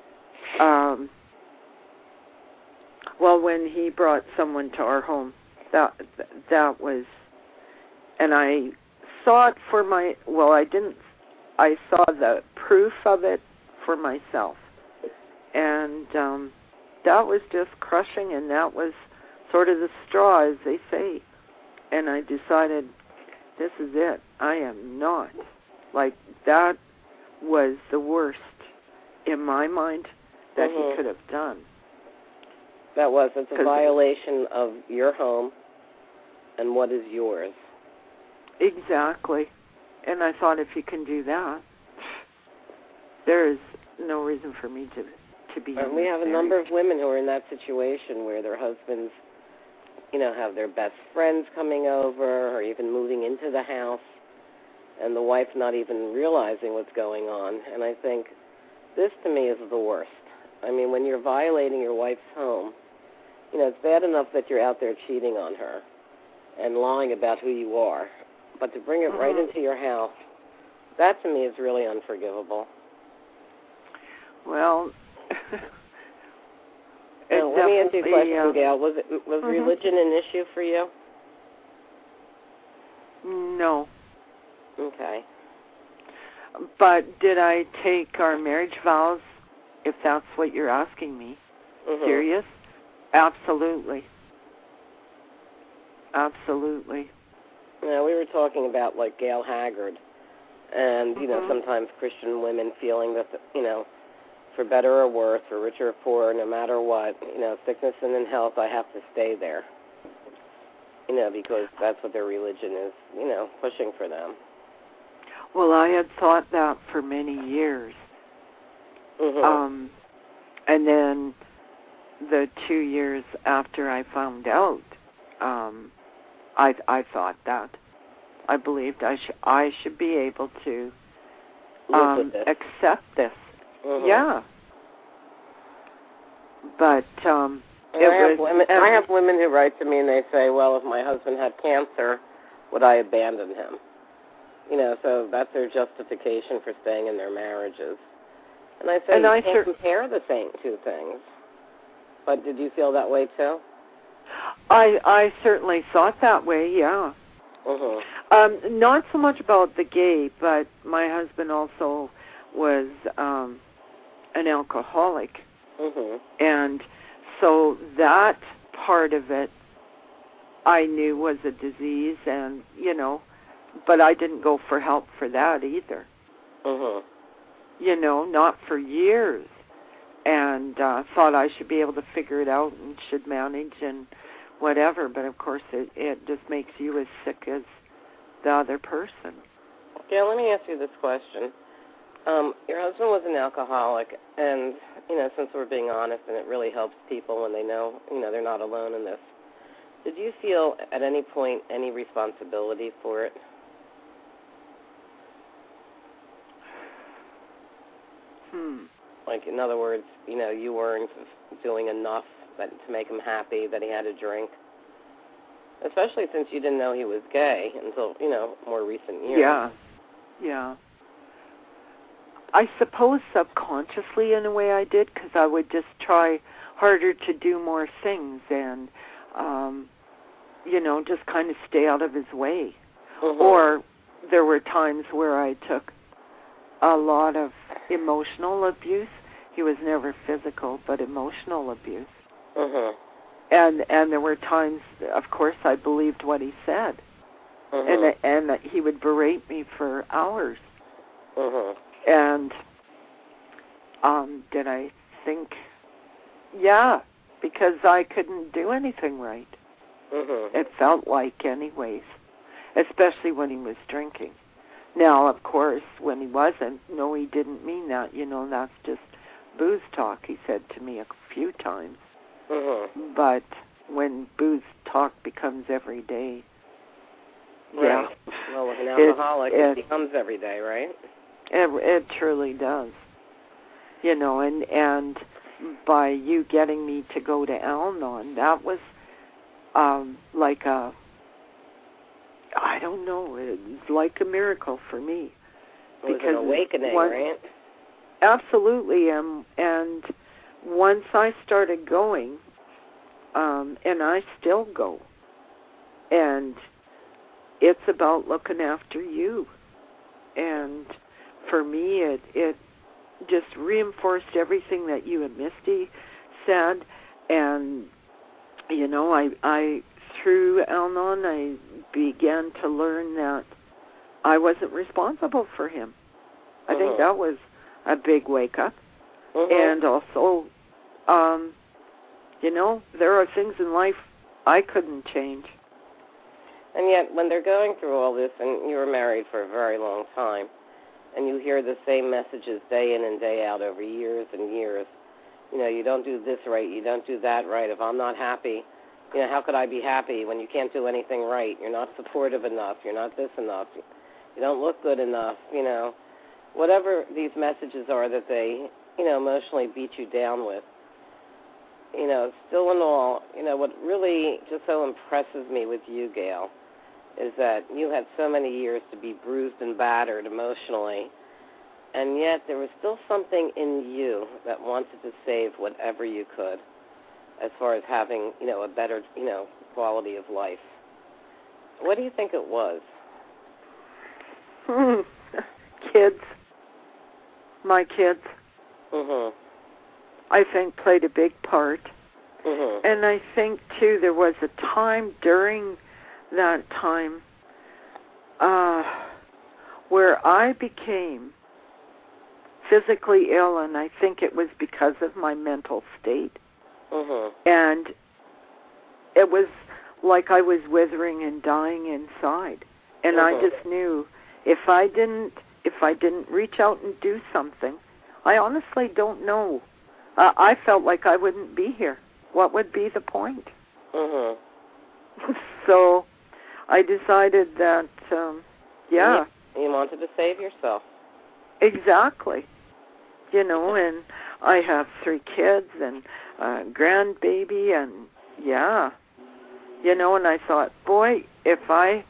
well, when he brought someone to our home, that was, and I saw it for I saw the proof of it for myself. And that was just crushing, and that was sort of the straw, as they say. And I decided, this is it. I am not. Like, that was the worst, in my mind, that he could have done. It's a violation of your home and what is yours. Exactly. And I thought, if you can do that, there is no reason for me to be And we have a number of women who are in that situation where their husbands, you know, have their best friends coming over or even moving into the house, and the wife not even realizing what's going on. And I think this, to me, is the worst. I mean, when you're violating your wife's home, you know, it's bad enough that you're out there cheating on her and lying about who you are, but to bring it right into your house, that, to me, is really unforgivable. Well, let me ask you a question, Gail. Was religion an issue for you? No. Okay. But did I take our marriage vows, if that's what you're asking me, serious? Absolutely. Absolutely. Yeah, we were talking about, like, Gail Haggard and, you know, sometimes Christian women feeling that, you know, for better or worse, for richer or poorer, no matter what, you know, sickness and in health, I have to stay there, you know, because that's what their religion is, you know, pushing for them. Well, I had thought that for many years. And then the 2 years after I found out, I thought that. I believed I should be able to accept this. Yeah. But I have women who write to me and they say, well, if my husband had cancer, would I abandon him? You know, so that's their justification for staying in their marriages. And I say you can't compare the same two things. But did you feel that way too? I certainly thought that way, yeah. Not so much about the gay, but my husband also was an alcoholic. And so that part of it I knew was a disease, and, you know, but I didn't go for help for that either. You know, not for years. And thought I should be able to figure it out and should manage and whatever, but of course it just makes you as sick as the other person. Gail, let me ask you this question. Your husband was an alcoholic, and, you know, since we're being honest, and it really helps people when they know, you know, they're not alone in this, did you feel at any point any responsibility for it? Like, in other words, you know, you weren't doing enough to make him happy that he had a drink? Especially since you didn't know he was gay until, you know, more recent years. Yeah. I suppose subconsciously in a way I did, because I would just try harder to do more things and, you know, just kind of stay out of his way. Or there were times where I took a lot of emotional abuse. He was never physical, but emotional abuse. And there were times, of course, I believed what he said. And he would berate me for hours. And did I think, yeah, because I couldn't do anything right. It felt like anyways, especially when he was drinking. Now, of course, when he wasn't, no, he didn't mean that. You know, that's just booze talk, he said to me a few times. But when booze talk becomes every day, Right. Yeah. Well, with an alcoholic, it becomes every day, right? It truly does. You know, and by you getting me to go to Al-Anon, that was like I don't know, it's like a miracle for me. It was an awakening, right? Absolutely, and once I started going, and I still go, and it's about looking after you. And for me, it just reinforced everything that you and Misty said. And, you know, I through Al-Anon, I began to learn that I wasn't responsible for him. I think that was a big wake-up. And also, you know, there are things in life I couldn't change. And yet, when they're going through all this, and you were married for a very long time, and you hear the same messages day in and day out over years and years, you know, you don't do this right, you don't do that right. If I'm not happy, you know, how could I be happy when you can't do anything right? You're not supportive enough. You're not this enough. You don't look good enough, you know. Whatever these messages are that they, you know, emotionally beat you down with, you know, still in all, you know, what really just so impresses me with you, Gail, is that you had so many years to be bruised and battered emotionally, and yet there was still something in you that wanted to save whatever you could as far as having, you know, a better, you know, quality of life. What do you think it was? Kids. My kids. I think played a big part. And I think, too, there was a time during that time where I became physically ill, and I think it was because of my mental state. And it was like I was withering and dying inside. And I just knew if I didn't reach out and do something, I honestly don't know. I felt like I wouldn't be here. What would be the point? So I decided that, You wanted to save yourself. Exactly. You know, and I have 3 kids and a grandbaby, and you know, and I thought, boy, if I,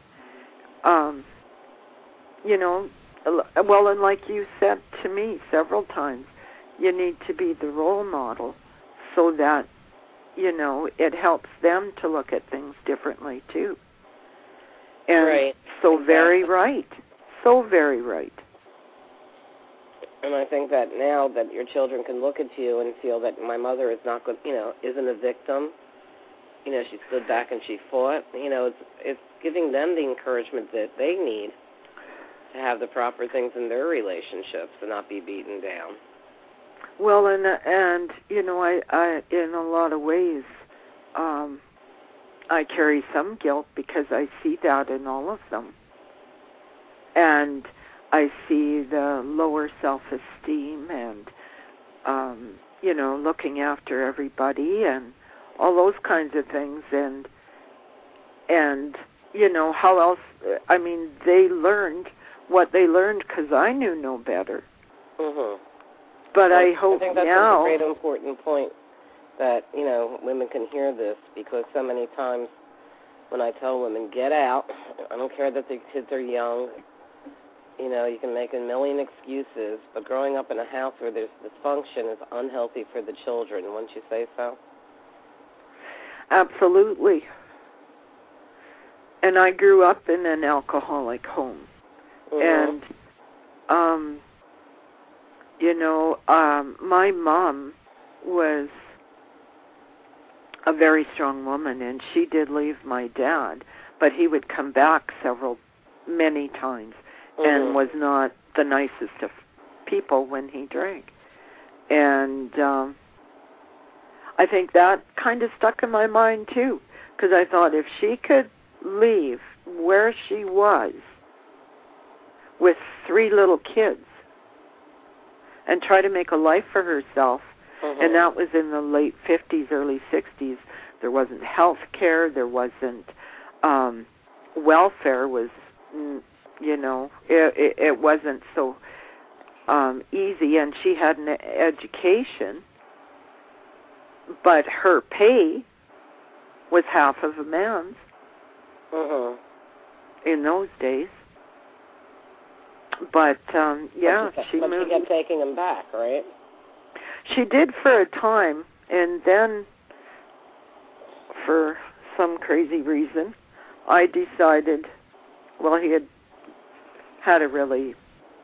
you know, well, and like you said to me several times, you need to be the role model so that, you know, it helps them to look at things differently, too. And so exactly. Very right. So very right. And I think that now that your children can look at you and feel that my mother is not good, you know, isn't a victim, you know, she stood back and she fought, you know, it's giving them the encouragement that they need to have the proper things in their relationships and not be beaten down. Well, and you know, I in a lot of ways, I carry some guilt because I see that in all of them. And I see the lower self-esteem and, you know, looking after everybody and all those kinds of things. And you know, how else, I mean, they learned what they learned because I knew no better. But well, I hope think that's now... a great important point that, you know, women can hear this, because so many times when I tell women, get out, I don't care that the kids are young, you know, you can make a million excuses, but growing up in a house where there's dysfunction is unhealthy for the children. Wouldn't you say so? Absolutely. And I grew up in an alcoholic home. And, you know, my mom was a very strong woman, and she did leave my dad, but he would come back many times, and was not the nicest of people when he drank. And I think that kind of stuck in my mind, too, because I thought if she could leave where she was with 3 little kids and try to make a life for herself, and that was in the late 50s, early 60s. There wasn't health care. There wasn't welfare was, it wasn't so easy, and she had an education, but her pay was half of a man's in those days. But, she moved. She kept taking him back, right? She did for a time, and then, for some crazy reason, I decided, he had a really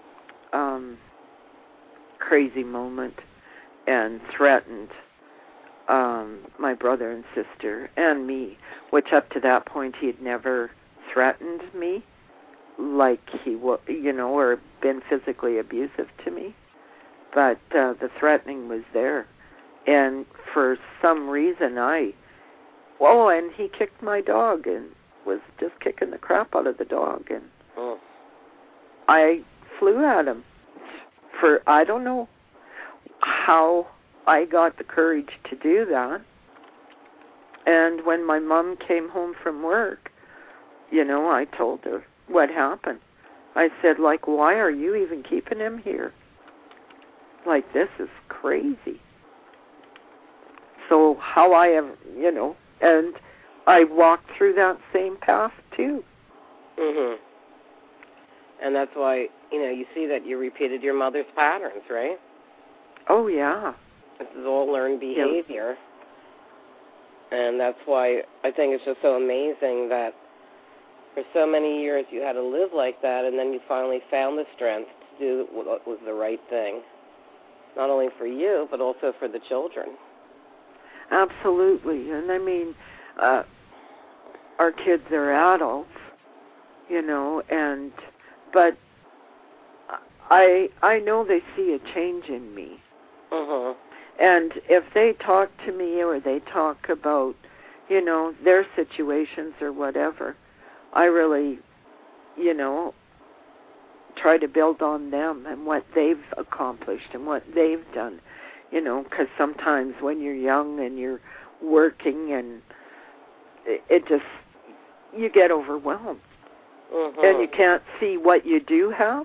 crazy moment and threatened my brother and sister and me, which up to that point he had never threatened me like he was, or been physically abusive to me. But the threatening was there. And for some reason and he kicked my dog and was just kicking the crap out of the dog. And I flew at him I don't know how I got the courage to do that. And when my mom came home from work, I told her what happened. I said, why are you even keeping him here? This is crazy. So how I have, and I walked through that same path too. And that's why, you see that you repeated your mother's patterns, right? Oh, yeah. This is all learned behavior. And that's why I think it's just so amazing that for so many years you had to live like that, and then you finally found the strength to do what was the right thing, not only for you, but also for the children. Absolutely. And I mean, our kids are adults, but I know they see a change in me. And if they talk to me or they talk about, their situations or whatever, I really, try to build on them and what they've accomplished and what they've done, because sometimes when you're young and you're working and it just, you get overwhelmed. And you can't see what you do have.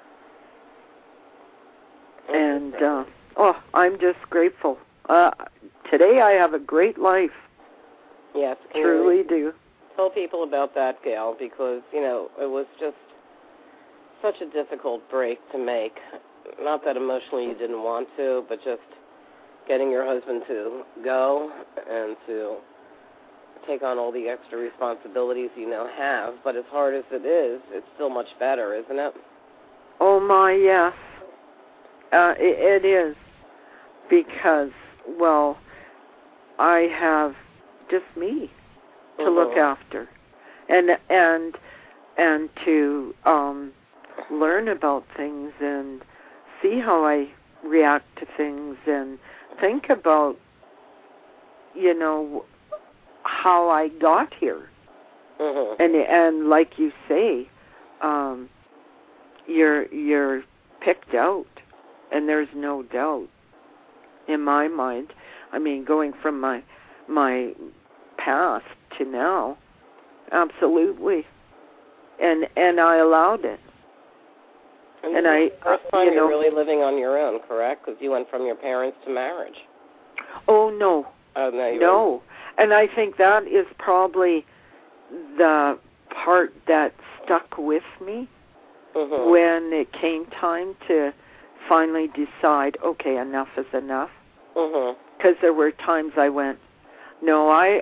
And, I'm just grateful. Today I have a great life. Yes. Truly do. Tell people about that, Gail, because, it was just such a difficult break to make. Not that emotionally you didn't want to, but just getting your husband to go and to take on all the extra responsibilities you now have. But as hard as it is, it's still much better, isn't it? Oh, my, yes. It is. Because, I have just me to look after, and to learn about things and see how I react to things and think about, how I got here. And like you say, you're picked out, and there's no doubt in my mind. I mean, going from my past to now, absolutely, and I allowed it. And I, first time you're really living on your own, correct? Because you went from your parents to marriage. Oh no. Oh no. No, and I think that is probably the part that stuck with me when it came time to finally decide, okay, enough is enough. Because there were times I went, no, I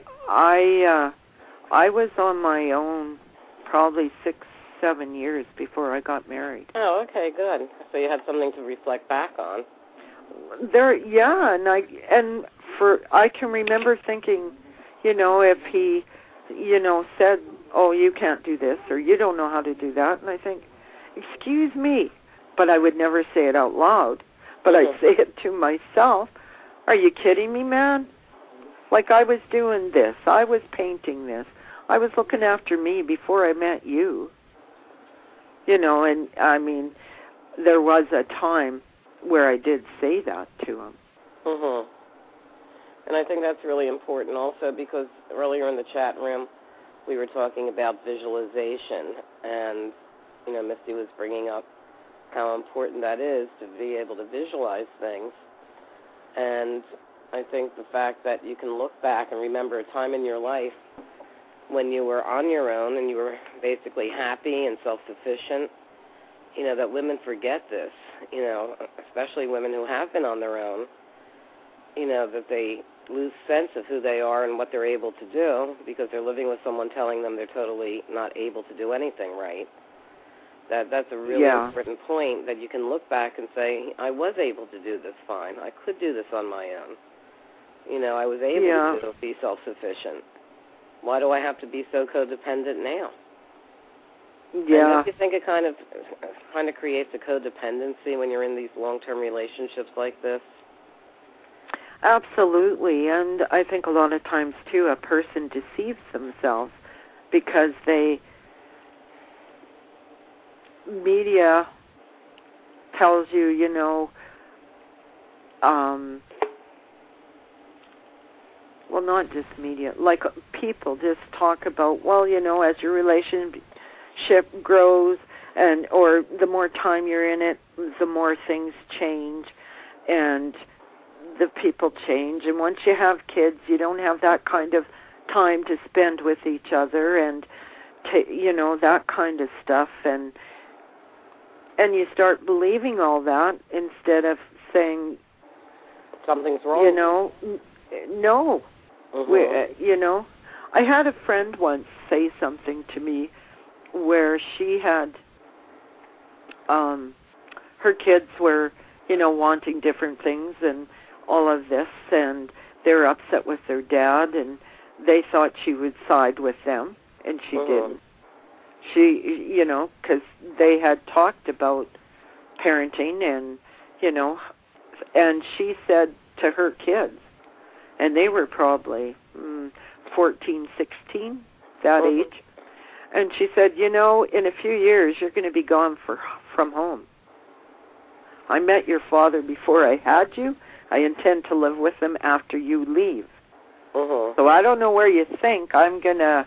was on my own probably 6-7 years before I got married. Oh, okay, good. So you had something to reflect back on. I can remember thinking, if he, said, oh, you can't do this, or you don't know how to do that, and I think, excuse me, but I would never say it out loud, but I'd say it to myself. Are you kidding me, man? I was doing this, I was painting this, I was looking after me before I met you. And I mean, there was a time where I did say that to him. And I think that's really important also, because earlier in the chat room, we were talking about visualization, and, Misty was bringing up how important that is to be able to visualize things. And I think the fact that you can look back and remember a time in your life when you were on your own and you were basically happy and self-sufficient, that women forget this, especially women who have been on their own, that they lose sense of who they are and what they're able to do because they're living with someone telling them they're totally not able to do anything right. That's a really important point, that you can look back and say, I was able to do this fine. I could do this on my own. I was able to be self-sufficient. Why do I have to be so codependent now? Yeah. And don't you think it kind of creates a codependency when you're in these long-term relationships like this? Absolutely, and I think a lot of times, too, a person deceives themselves because media tells you, well, not just media, like people just talk about, well, as your relationship grows or the more time you're in it, the more things change and the people change. And once you have kids, you don't have that kind of time to spend with each other and, that kind of stuff. And you start believing all that instead of saying, something's wrong. No. I had a friend once say something to me where she had, her kids were, wanting different things and all of this, and they were upset with their dad, and they thought she would side with them, and she didn't. She, because they had talked about parenting and, and she said to her kids, and they were probably 14, 16, that age, and she said, in a few years you're going to be gone from home. I met your father before I had you. I intend to live with him after you leave. So I don't know where you think I'm going to,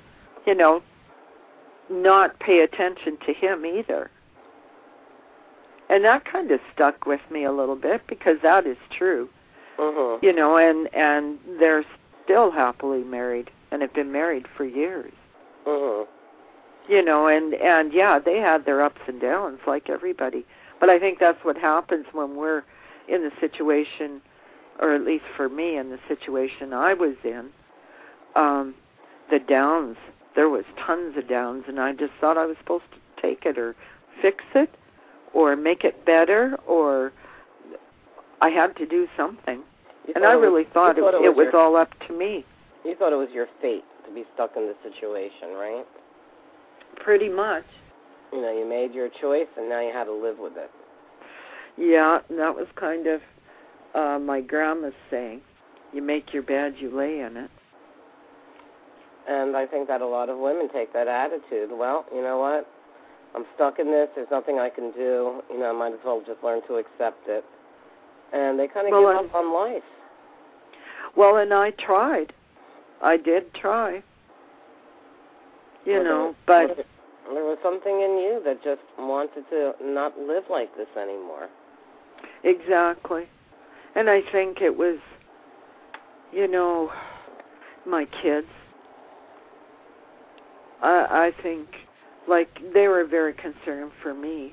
not pay attention to him either. And that kind of stuck with me a little bit because that is true. And they're still happily married and have been married for years. And yeah, they had their ups and downs like everybody. But I think that's what happens when we're in the situation, or at least for me, in the situation I was in. The downs, there was tons of downs, and I just thought I was supposed to take it or fix it or make it better, or I had to do something. And I really thought it was all up to me. You thought it was your fate to be stuck in this situation, right? Pretty much. You made your choice, and now you had to live with it. Yeah, that was kind of my grandma's saying. You make your bed, you lay in it. And I think that a lot of women take that attitude. Well, you know what? I'm stuck in this. There's nothing I can do. I might as well just learn to accept it. And they kind of give up on life. Well, and I tried. I did try. But there was something in you that just wanted to not live like this anymore. Exactly. And I think it was, my kids. I think, they were very concerned for me.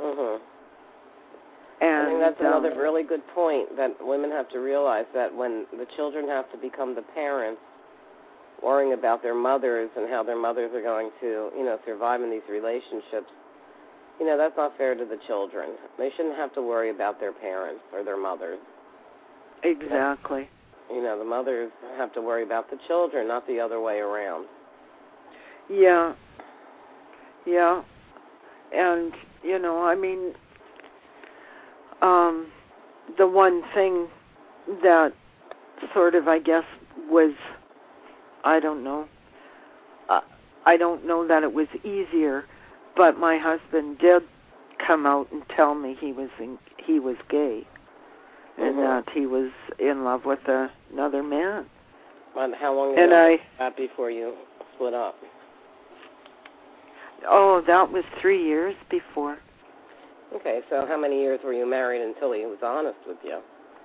And I think that's another really good point, that women have to realize that when the children have to become the parents, worrying about their mothers and how their mothers are going to, survive in these relationships, that's not fair to the children. They shouldn't have to worry about their parents or their mothers. Exactly. The mothers have to worry about the children, not the other way around. Yeah. And, the one thing that sort of, I guess, was, I don't know that it was easier, but my husband did come out and tell me he was gay, and that he was in love with another man. And how long ago was that before you split up? Oh, that was 3 years before. Okay, so how many years were you married until he was honest with you?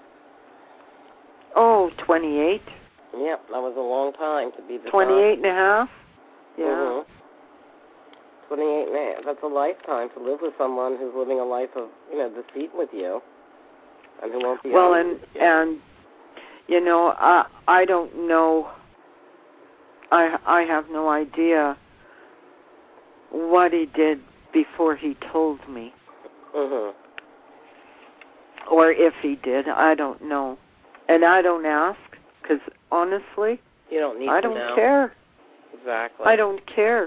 Oh, 28. Yep, that was a long time to be dishonest. 28 and a half? Yeah. Mm-hmm. 28 and a half. That's a lifetime to live with someone who's living a life of, deceit with you and who won't be honest with you. And I don't know. I have no idea what he did before he told me. Mm-hmm. Or if he did, I don't know. And I don't ask, because honestly, you don't need I to don't know. care. Exactly. I don't care.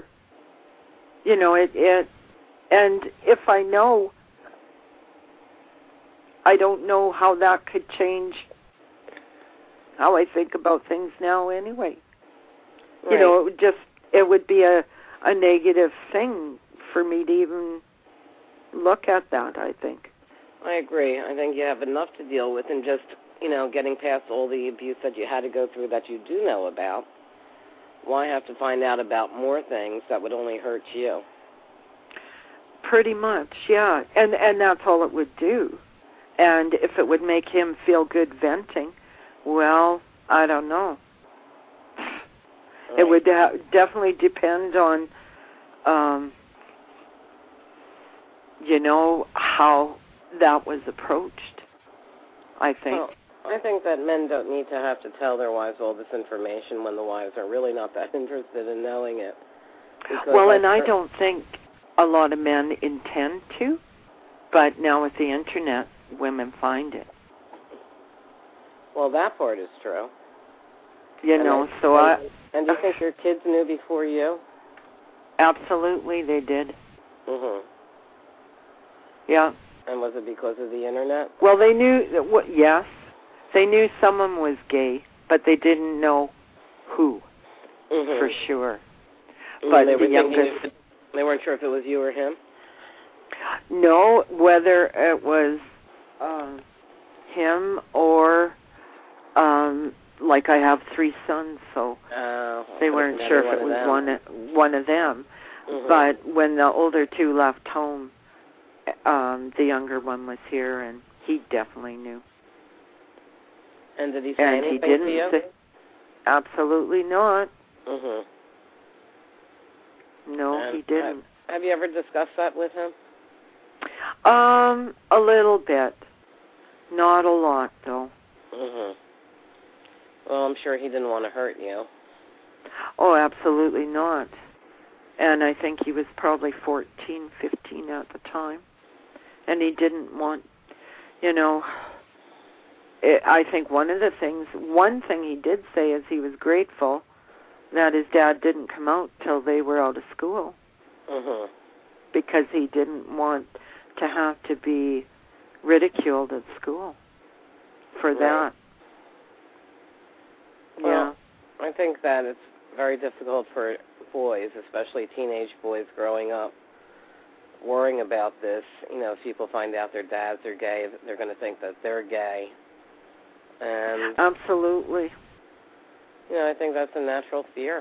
And if I know, I don't know how that could change how I think about things now anyway. Right. It would be a negative thing for me to even look at that, I think. I agree. I think you have enough to deal with and just, getting past all the abuse that you had to go through that you do know about. Why have to find out about more things that would only hurt you? Pretty much, yeah. And that's all it would do. And if it would make him feel good venting, well, I don't know. Right. It would definitely depend on, how that was approached, I think. Well, I think that men don't need to have to tell their wives all this information when the wives are really not that interested in knowing it. Well, and I don't think a lot of men intend to, but now with the Internet, women find it. Well, that part is true. And do you think your kids knew before you? Absolutely, they did. Mhm. Yeah. And was it because of the Internet? Well, they knew. Yes, they knew someone was gay, but they didn't know who for sure. But the youngest, they weren't sure if it was you or him. No, whether it was him or like I have 3 sons, so they weren't sure if it was one of them. Mm-hmm. But when the older 2 left home, the younger one was here, and he definitely knew. And did he say anything to you? Absolutely not. Mhm. No, he didn't. Have you ever discussed that with him? A little bit. Not a lot, though. Mhm. Well, I'm sure he didn't want to hurt you. Oh, absolutely not. And I think he was probably 14, 15 at the time. And he didn't want, I think one thing he did say is he was grateful that his dad didn't come out till they were out of school. Mhm. Because he didn't want to have to be ridiculed at school for that. Well, I think that it's very difficult for boys, especially teenage boys growing up, worrying about this. If people find out their dads are gay, they're going to think that they're gay. And absolutely. I think that's a natural fear.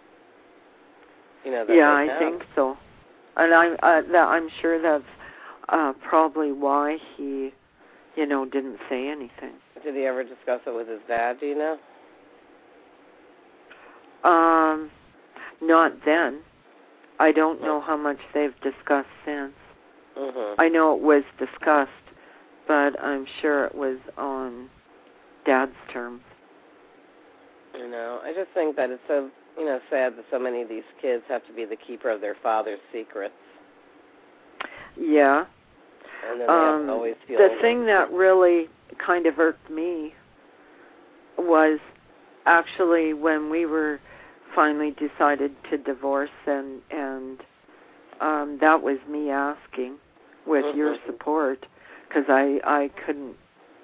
I think so. And I'm sure that's probably why he, didn't say anything. Did he ever discuss it with his dad, do you know? Not then. I don't know how much they've discussed since. Mhm. I know it was discussed, but I'm sure it was on Dad's terms. I just think that it's so, sad that so many of these kids have to be the keeper of their father's secrets. Yeah. And then they have to always feel... The thing that really kind of irked me was actually when we were finally decided to divorce, and that was me asking with your support, because I couldn't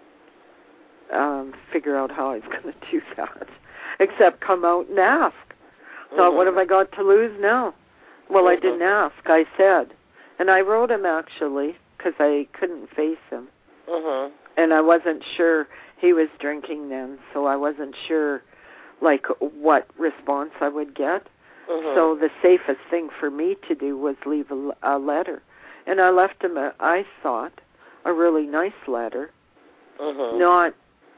figure out how I was going to do that, except come out and ask. Thought, what have I got to lose now? Well, I didn't ask, I said. And I wrote him, actually, because I couldn't face him. And I wasn't sure he was drinking then, so I wasn't sure, what response I would get. So the safest thing for me to do was leave a letter. And I left him, I thought, a really nice letter. Not,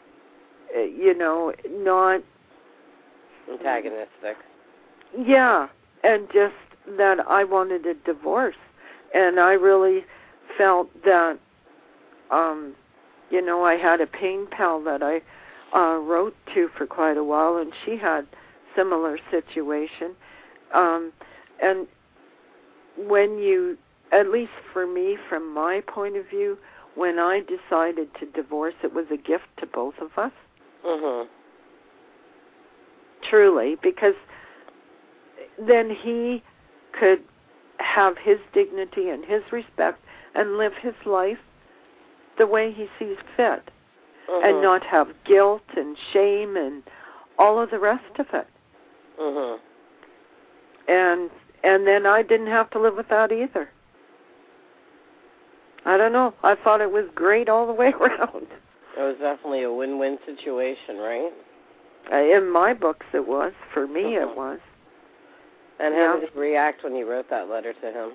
not... antagonistic. Yeah, and just that I wanted a divorce. And I really felt that, I had a pain pal that I wrote to for quite a while, and she had similar situation. And when you, at least for me, from my point of view, when I decided to divorce, it was a gift to both of us. Truly, because then he could have his dignity and his respect and live his life the way he sees fit, and not have guilt and shame and all of the rest of it. And then I didn't have to live with that either. I don't know. I thought it was great all the way around. It was definitely a win-win situation, right? In my books it was. For me it was. And how did he react when you wrote that letter to him?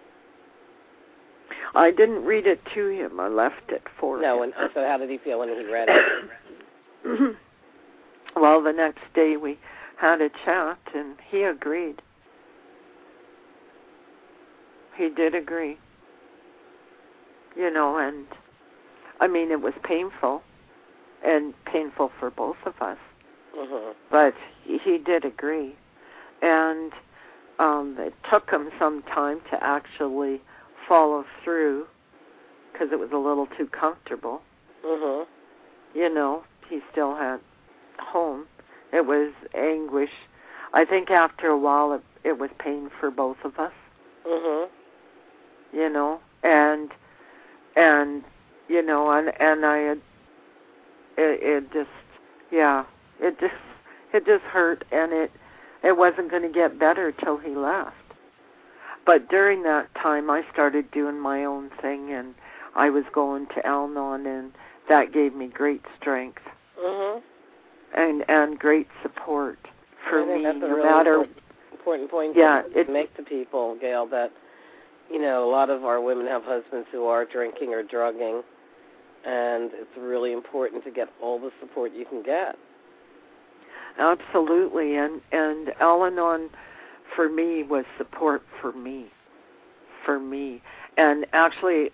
I didn't read it to him. I left it for him. So how did he feel when he read it? Well, the next day we had a chat, and he agreed. He did agree. And I mean, it was painful, and painful for both of us. But he did agree. And it took him some time to actually follow through, because it was a little too comfortable. He still had home. It was anguish. I think after a while it was pain for both of us. And I had, it just hurt, and it wasn't going to get better till he left. But during that time, I started doing my own thing, and I was going to Al-Anon, and that gave me great strength and great support for me. That's a no really matter important point to make to people, Gail, that a lot of our women have husbands who are drinking or drugging, and it's really important to get all the support you can get. Absolutely, and Al-Anon for me was support for me. And actually,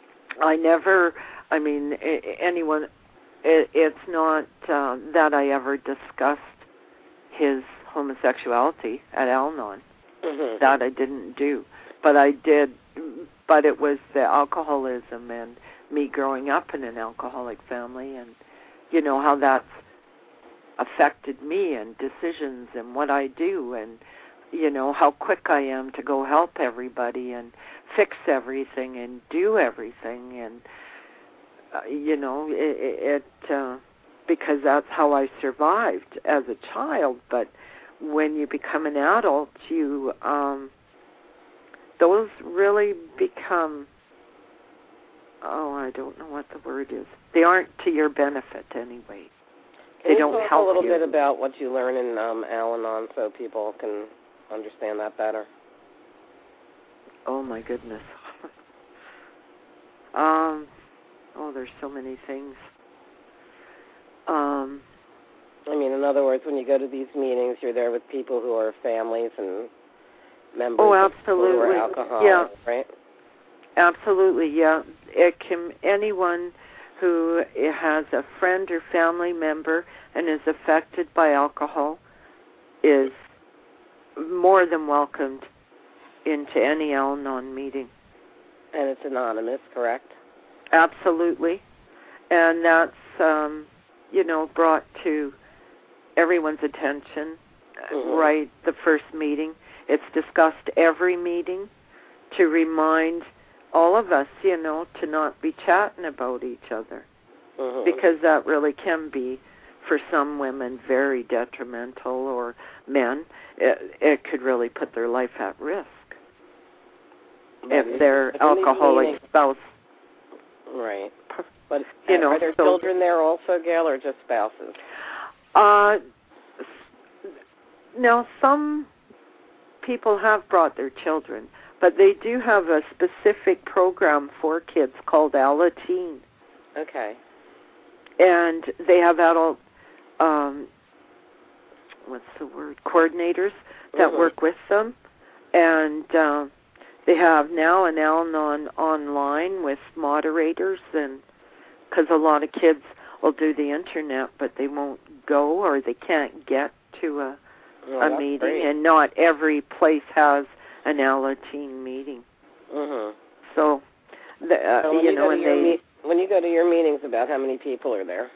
anyone, it's not that I ever discussed his homosexuality at Al-Anon. That I didn't do. But I did, but it was the alcoholism and me growing up in an alcoholic family, and how that's affected me and decisions and what I do, and how quick I am to go help everybody and fix everything and do everything, and because that's how I survived as a child. But when you become an adult, you those really become, I don't know what the word is. They aren't to your benefit anyway. They don't help you. Talk a little bit about what you learn in Al-Anon so people can understand that better. Oh, my goodness. There's so many things. In other words, when you go to these meetings, you're there with people who are families and members of people who are alcoholics, right? Absolutely, yeah. Anyone who has a friend or family member and is affected by alcohol is more than welcomed into any Al-Anon meeting. And it's anonymous, correct? Absolutely. And that's, brought to everyone's attention right the first meeting. It's discussed every meeting to remind all of us, to not be chatting about each other, because that really can be, for some women, very detrimental, or men. It could really put their life at risk if their alcoholic spouse. Right. But are there children there also, Gail, or just spouses? Now, some people have brought their children, but they do have a specific program for kids called Alateen. Okay. And they have adult, coordinators that work with them. And they have now an Al-Anon online with moderators, and because a lot of kids will do the internet, but they won't go or they can't get to a meeting, great. and not every place has an Alateen meeting. Mm-hmm. So, when you go to your meetings, about how many people are there?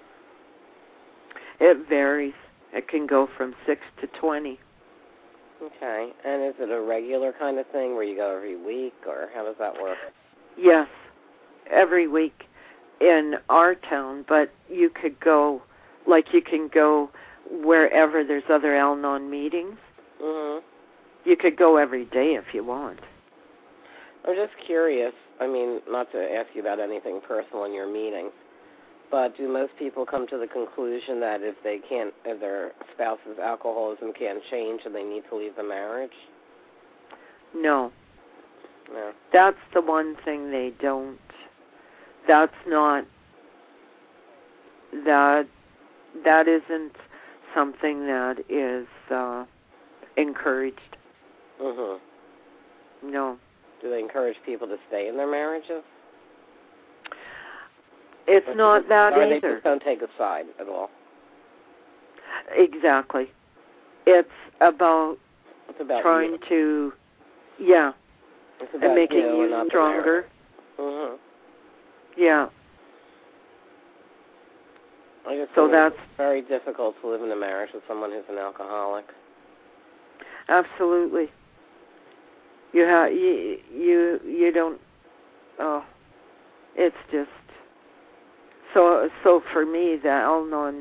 It varies. It can go from 6 to 20. Okay. And is it a regular kind of thing where you go every week, or how does that work? Yes, every week in our town, but you could go, you can go wherever there's other Al-Anon meetings. Mm-hmm. You could go every day if you want. I'm just curious, not to ask you about anything personal in your meetings, but do most people come to the conclusion that if their spouse's alcoholism can't change, and they need to leave the marriage? No. No. That's the one thing they don't. That's not. That isn't something that is encouraged. Mm-hmm. No. Do they encourage people to stay in their marriages? It's not that either. They just don't take a side at all? Exactly. It's about trying you. to, yeah, it's about and making you and stronger. Mm-hmm. Yeah. So that's very difficult to live in a marriage with someone who's an alcoholic. Absolutely. You don't. Oh, it's just so for me, the Al-Anon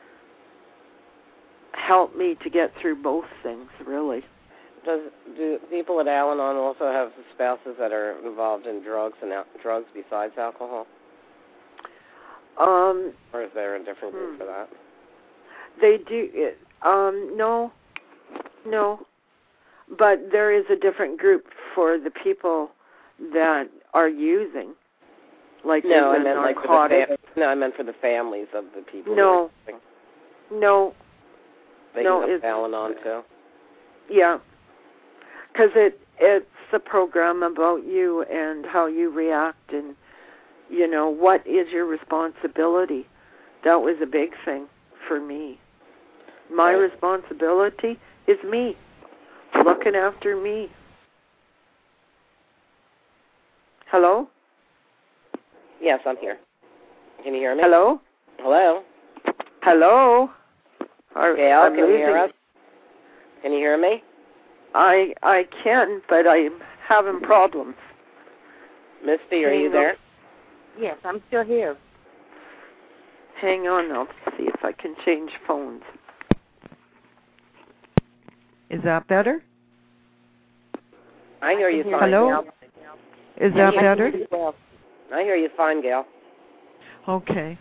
helped me to get through both things, really. Do people at Al-Anon also have spouses that are involved in drugs besides alcohol? Or is there a different group for that? They do. No. But there is a different group for the people that are using, I meant for the families of the people. No. They can have Al-Anon too. Yeah, because it's a program about you and how you react, and what is your responsibility. That was a big thing for me. My responsibility is me. Looking after me. Hello? Yes, I'm here. Can you hear me? Hello? Hello? Hello? Gail, can you hear us? Can you hear me? I can, but I'm having problems. Misty, are you there? Yes, I'm still here. Hang on, I'll see if I can change phones. Is that better? I hear you fine, Hello? Gail. Is that better? I hear you fine, Gail. Okay.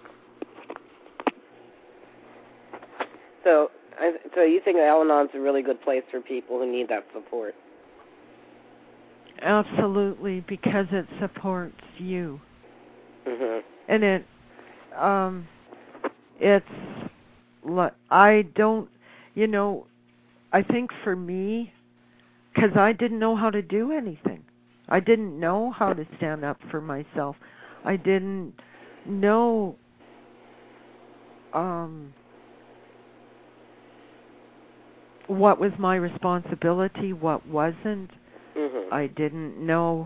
So you think Al-Anon's a really good place for people who need that support? Absolutely, because it supports you. Mm-hmm. And I don't, I think for me, because I didn't know how to do anything. I didn't know how to stand up for myself. I didn't know what was my responsibility, what wasn't. Mm-hmm. I didn't know,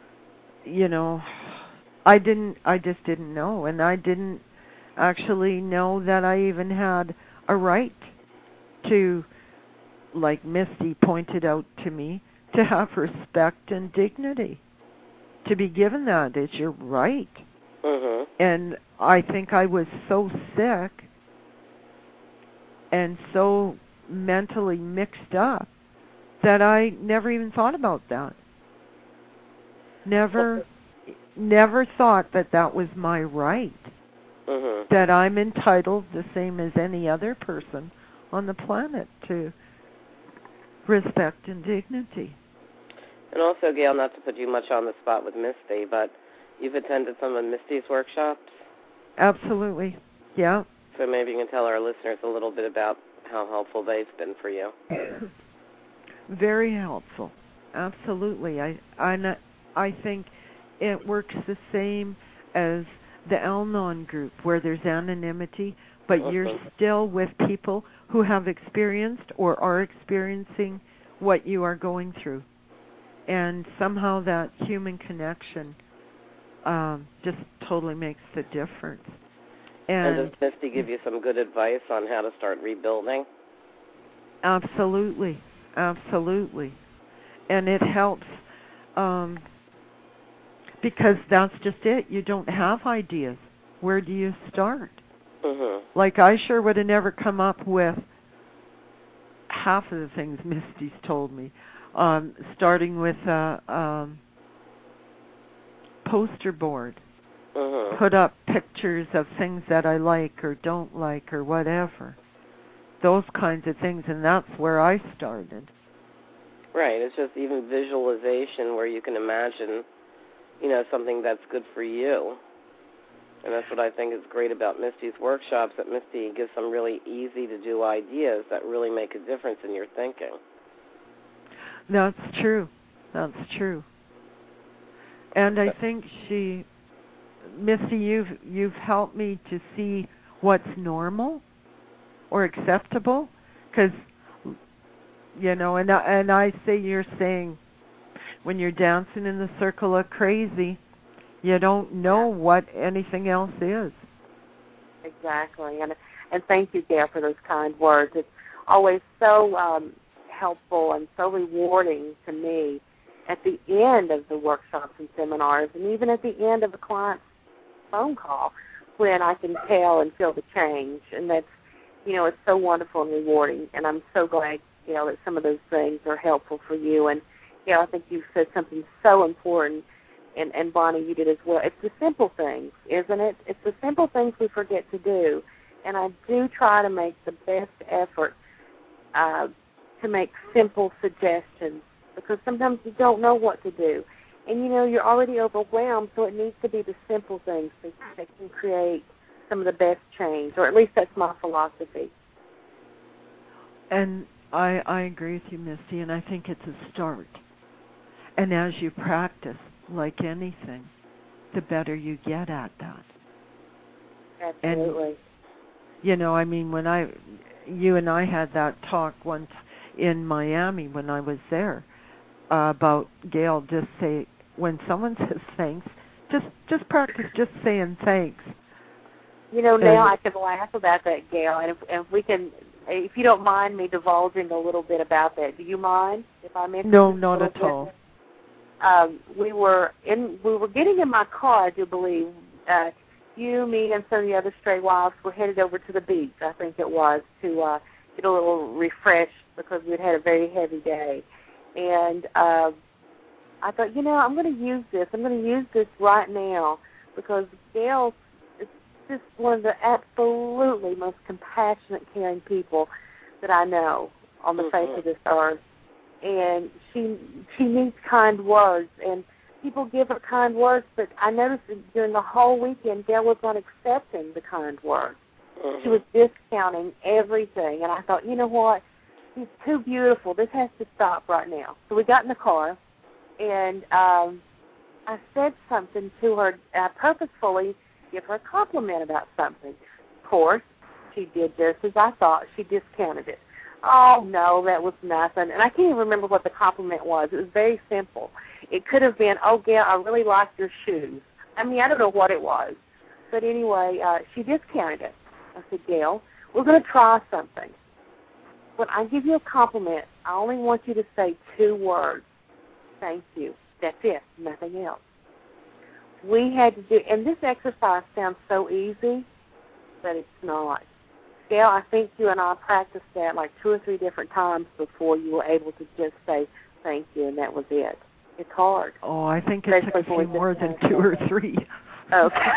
I just didn't know. And I didn't actually know that I even had a right to, like Misty pointed out to me, to have respect and dignity. To be given that is your right. Mm-hmm. And I think I was so sick and so mentally mixed up that I never even thought about that. Never thought that was my right. Mm-hmm. That I'm entitled, the same as any other person on the planet, to respect and dignity. And also, Gail, not to put you much on the spot with Misty, but you've attended some of Misty's workshops? Absolutely, yeah. So maybe you can tell our listeners a little bit about how helpful they've been for you. Very helpful, absolutely. I think it works the same as the Al-Anon group, where there's anonymity, but you're still with people who have experienced or are experiencing what you are going through. And somehow that human connection just totally makes the difference. And does Misty give you some good advice on how to start rebuilding? Absolutely, absolutely. And it helps because that's just it. You don't have ideas. Where do you start? Mm-hmm. Like, I sure would have never come up with half of the things Misty's told me. Starting with a poster board. Mm-hmm. Put up pictures of things that I like or don't like or whatever. Those kinds of things, and that's where I started. Right. It's just even visualization where you can imagine, something that's good for you. And that's what I think is great about Misty's workshops, that Misty gives some really easy-to-do ideas that really make a difference in your thinking. That's true. That's true. And I think Misty, you've helped me to see what's normal or acceptable, because, and I say you're saying when you're dancing in the circle of crazy, you don't know what anything else is. Exactly, and thank you, Gail, for those kind words. It's always so helpful and so rewarding to me at the end of the workshops and seminars, and even at the end of a client's phone call, when I can tell and feel the change. And that's, it's so wonderful and rewarding. And I'm so glad, that some of those things are helpful for you. And, I think you said something so important, and Bonnie, you did as well. It's the simple things, isn't it? It's the simple things we forget to do. And I do try to make the best effort to make simple suggestions, because sometimes you don't know what to do. And, you're already overwhelmed, so it needs to be the simple things that can create some of the best change, or at least that's my philosophy. And I agree with you, Misty, and I think it's a start. And as you practice, like anything, the better you get at that. Absolutely. And, when you and I had that talk once in Miami when I was there, about, Gail, just say, when someone says thanks, just practice just saying thanks. Now I can laugh about that, Gail, and if we can, if you don't mind me divulging a little bit about that, do you mind if I mention? No, not at all. We were getting in my car, I do believe. You, me, and some of the other stray wives were headed over to the beach, I think it was, to get a little refreshed because we'd had a very heavy day. And I thought, I'm going to use this. I'm going to use this right now, because Gail is just one of the absolutely most compassionate, caring people that I know on the face of this earth. And she needs kind words, and people give her kind words, but I noticed that during the whole weekend, Gail was not accepting the kind words. She was discounting everything, and I thought, you know what? She's too beautiful. This has to stop right now. So we got in the car, and I said something to her. I purposefully give her a compliment about something. Of course, she did just as I thought. She discounted it. Oh, no, that was nothing. And I can't even remember what the compliment was. It was very simple. It could have been, oh, Gail, I really like your shoes. I don't know what it was. But anyway, she discounted it. I said, Gail, we're going to try something. When I give you a compliment, I only want you to say 2 words. Thank you. That's it, nothing else. We had to do, and this exercise sounds so easy, but it's not. Gail, I think you and I practiced that like 2 or 3 different times before you were able to just say thank you, and that was it. It's hard. Oh, I think it took a few more than 2 or 3. Okay.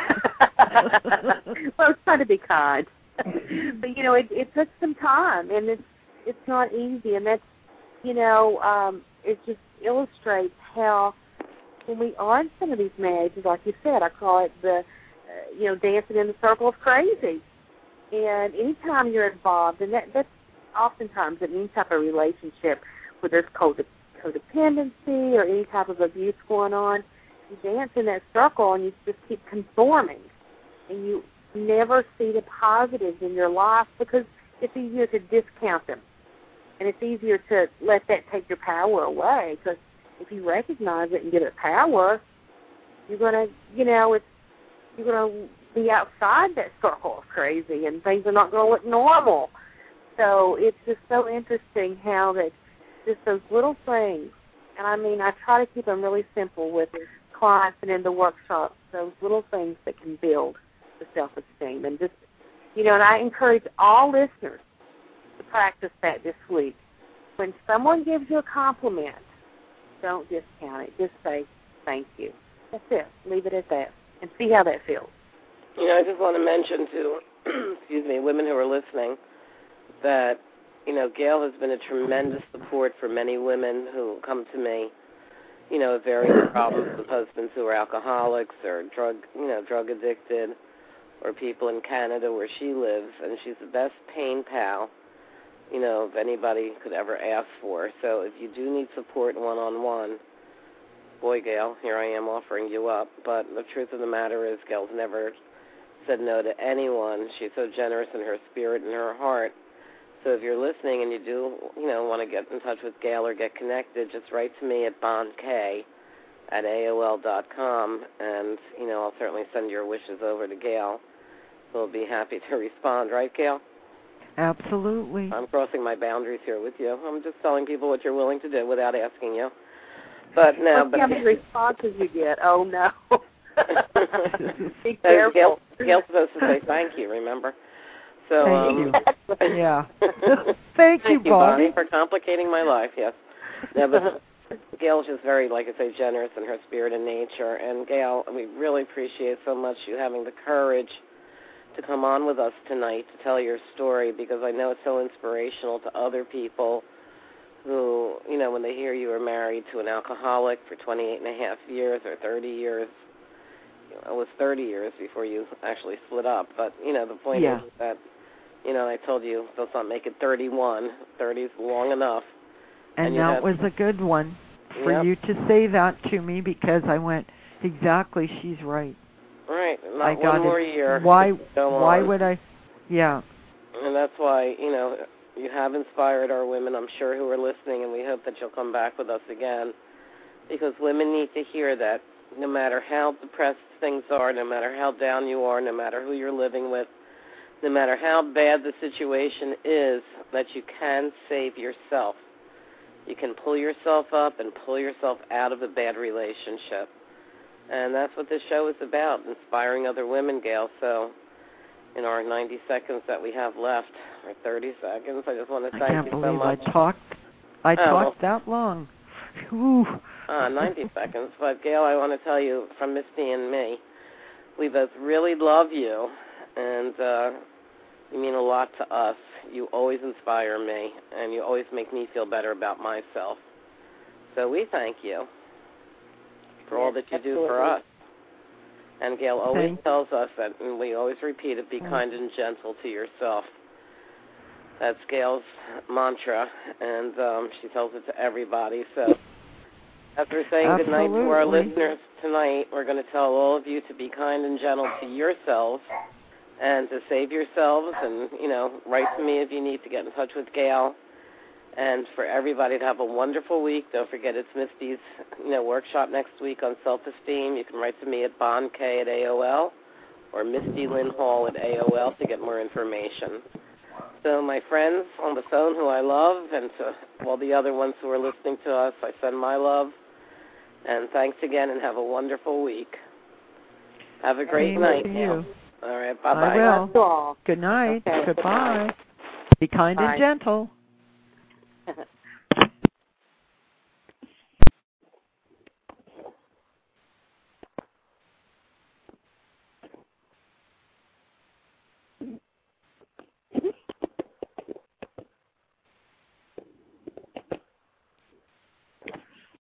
Well, it's trying to be kind. But, it took some time, and it's not easy, and that's it just illustrates how when we are in some of these marriages, like you said, I call it the, dancing in the circle of crazy. And anytime you're involved, and that's oftentimes in any type of relationship where there's codependency or any type of abuse going on, you dance in that circle and you just keep conforming. And you never see the positives in your life because it's easier to discount them. And it's easier to let that take your power away because if you recognize it and give it power, you're going to, you're going to be outside that circle of crazy and things are not going to look normal. So it's just so interesting how that just those little things, and I try to keep them really simple with clients and in the workshops, those little things that can build the self-esteem. And just, and I encourage all listeners to practice that this week. When someone gives you a compliment, don't discount it. Just say thank you. That's it. Leave it at that and see how that feels. I just want to mention to, women who are listening that, Gail has been a tremendous support for many women who come to me, with various problems with husbands who are alcoholics or drug addicted, or people in Canada where she lives, and she's the best pain pal, if anybody could ever ask for. So if you do need support one-on-one, boy, Gail, here I am offering you up. But the truth of the matter is Gail's never said no to anyone. She's so generous in her spirit and her heart. So if you're listening and you do, want to get in touch with Gail or get connected, just write to me at bondk@aol.com, and, I'll certainly send your wishes over to Gail. We'll be happy to respond. Right, Gail? Absolutely. I'm crossing my boundaries here with you. I'm just telling people what you're willing to do without asking you. But no. Look how many responses you get. Oh, no. Be careful. Gail's supposed to say thank you, remember? So, thank you. Yeah. Thank you, Bonnie, for complicating my life, yes. Yeah, but Gail's just very, like I say, generous in her spirit and nature. And, Gail, we really appreciate so much you having the courage to come on with us tonight to tell your story, because I know it's so inspirational to other people who, when they hear you were married to an alcoholic for 28 and a half years or 30 years. It was 30 years before you actually split up. But, the point is that, I told you, let's not make it 31. 30 is long enough. And that was a good one for you to say that to me, because I went, exactly, she's right. Right, not one more year. Why would I? Yeah. And that's why, you have inspired our women, I'm sure, who are listening, and we hope that you'll come back with us again, because women need to hear that no matter how depressed things are, no matter how down you are, no matter who you're living with, no matter how bad the situation is, that you can save yourself. You can pull yourself up and pull yourself out of a bad relationship. And that's what this show is about, inspiring other women, Gail. So in our 90 seconds that we have left, or 30 seconds, I just want to thank you so much. I talked that long. Ooh. 90 seconds. But, Gail, I want to tell you, from Misty and me, we both really love you, and you mean a lot to us. You always inspire me, and you always make me feel better about myself. So we thank you for all that you do for us. And Gail always tells us that, and we always repeat it, be kind and gentle to yourself. That's Gail's mantra, and she tells it to everybody. So after saying goodnight to our listeners tonight, we're going to tell all of you to be kind and gentle to yourselves and to save yourselves, and, write to me if you need to get in touch with Gail. And for everybody to have a wonderful week. Don't forget it's Misty's, workshop next week on self-esteem. You can write to me at bondk@AOL or Misty Lynn Hall at AOL to get more information. So my friends on the phone who I love, and to all the other ones who are listening to us, I send my love. And thanks again, and have a wonderful week. Have a great night. You. All right, bye-bye. I will. Good night. Okay. Goodbye. Be kind and gentle.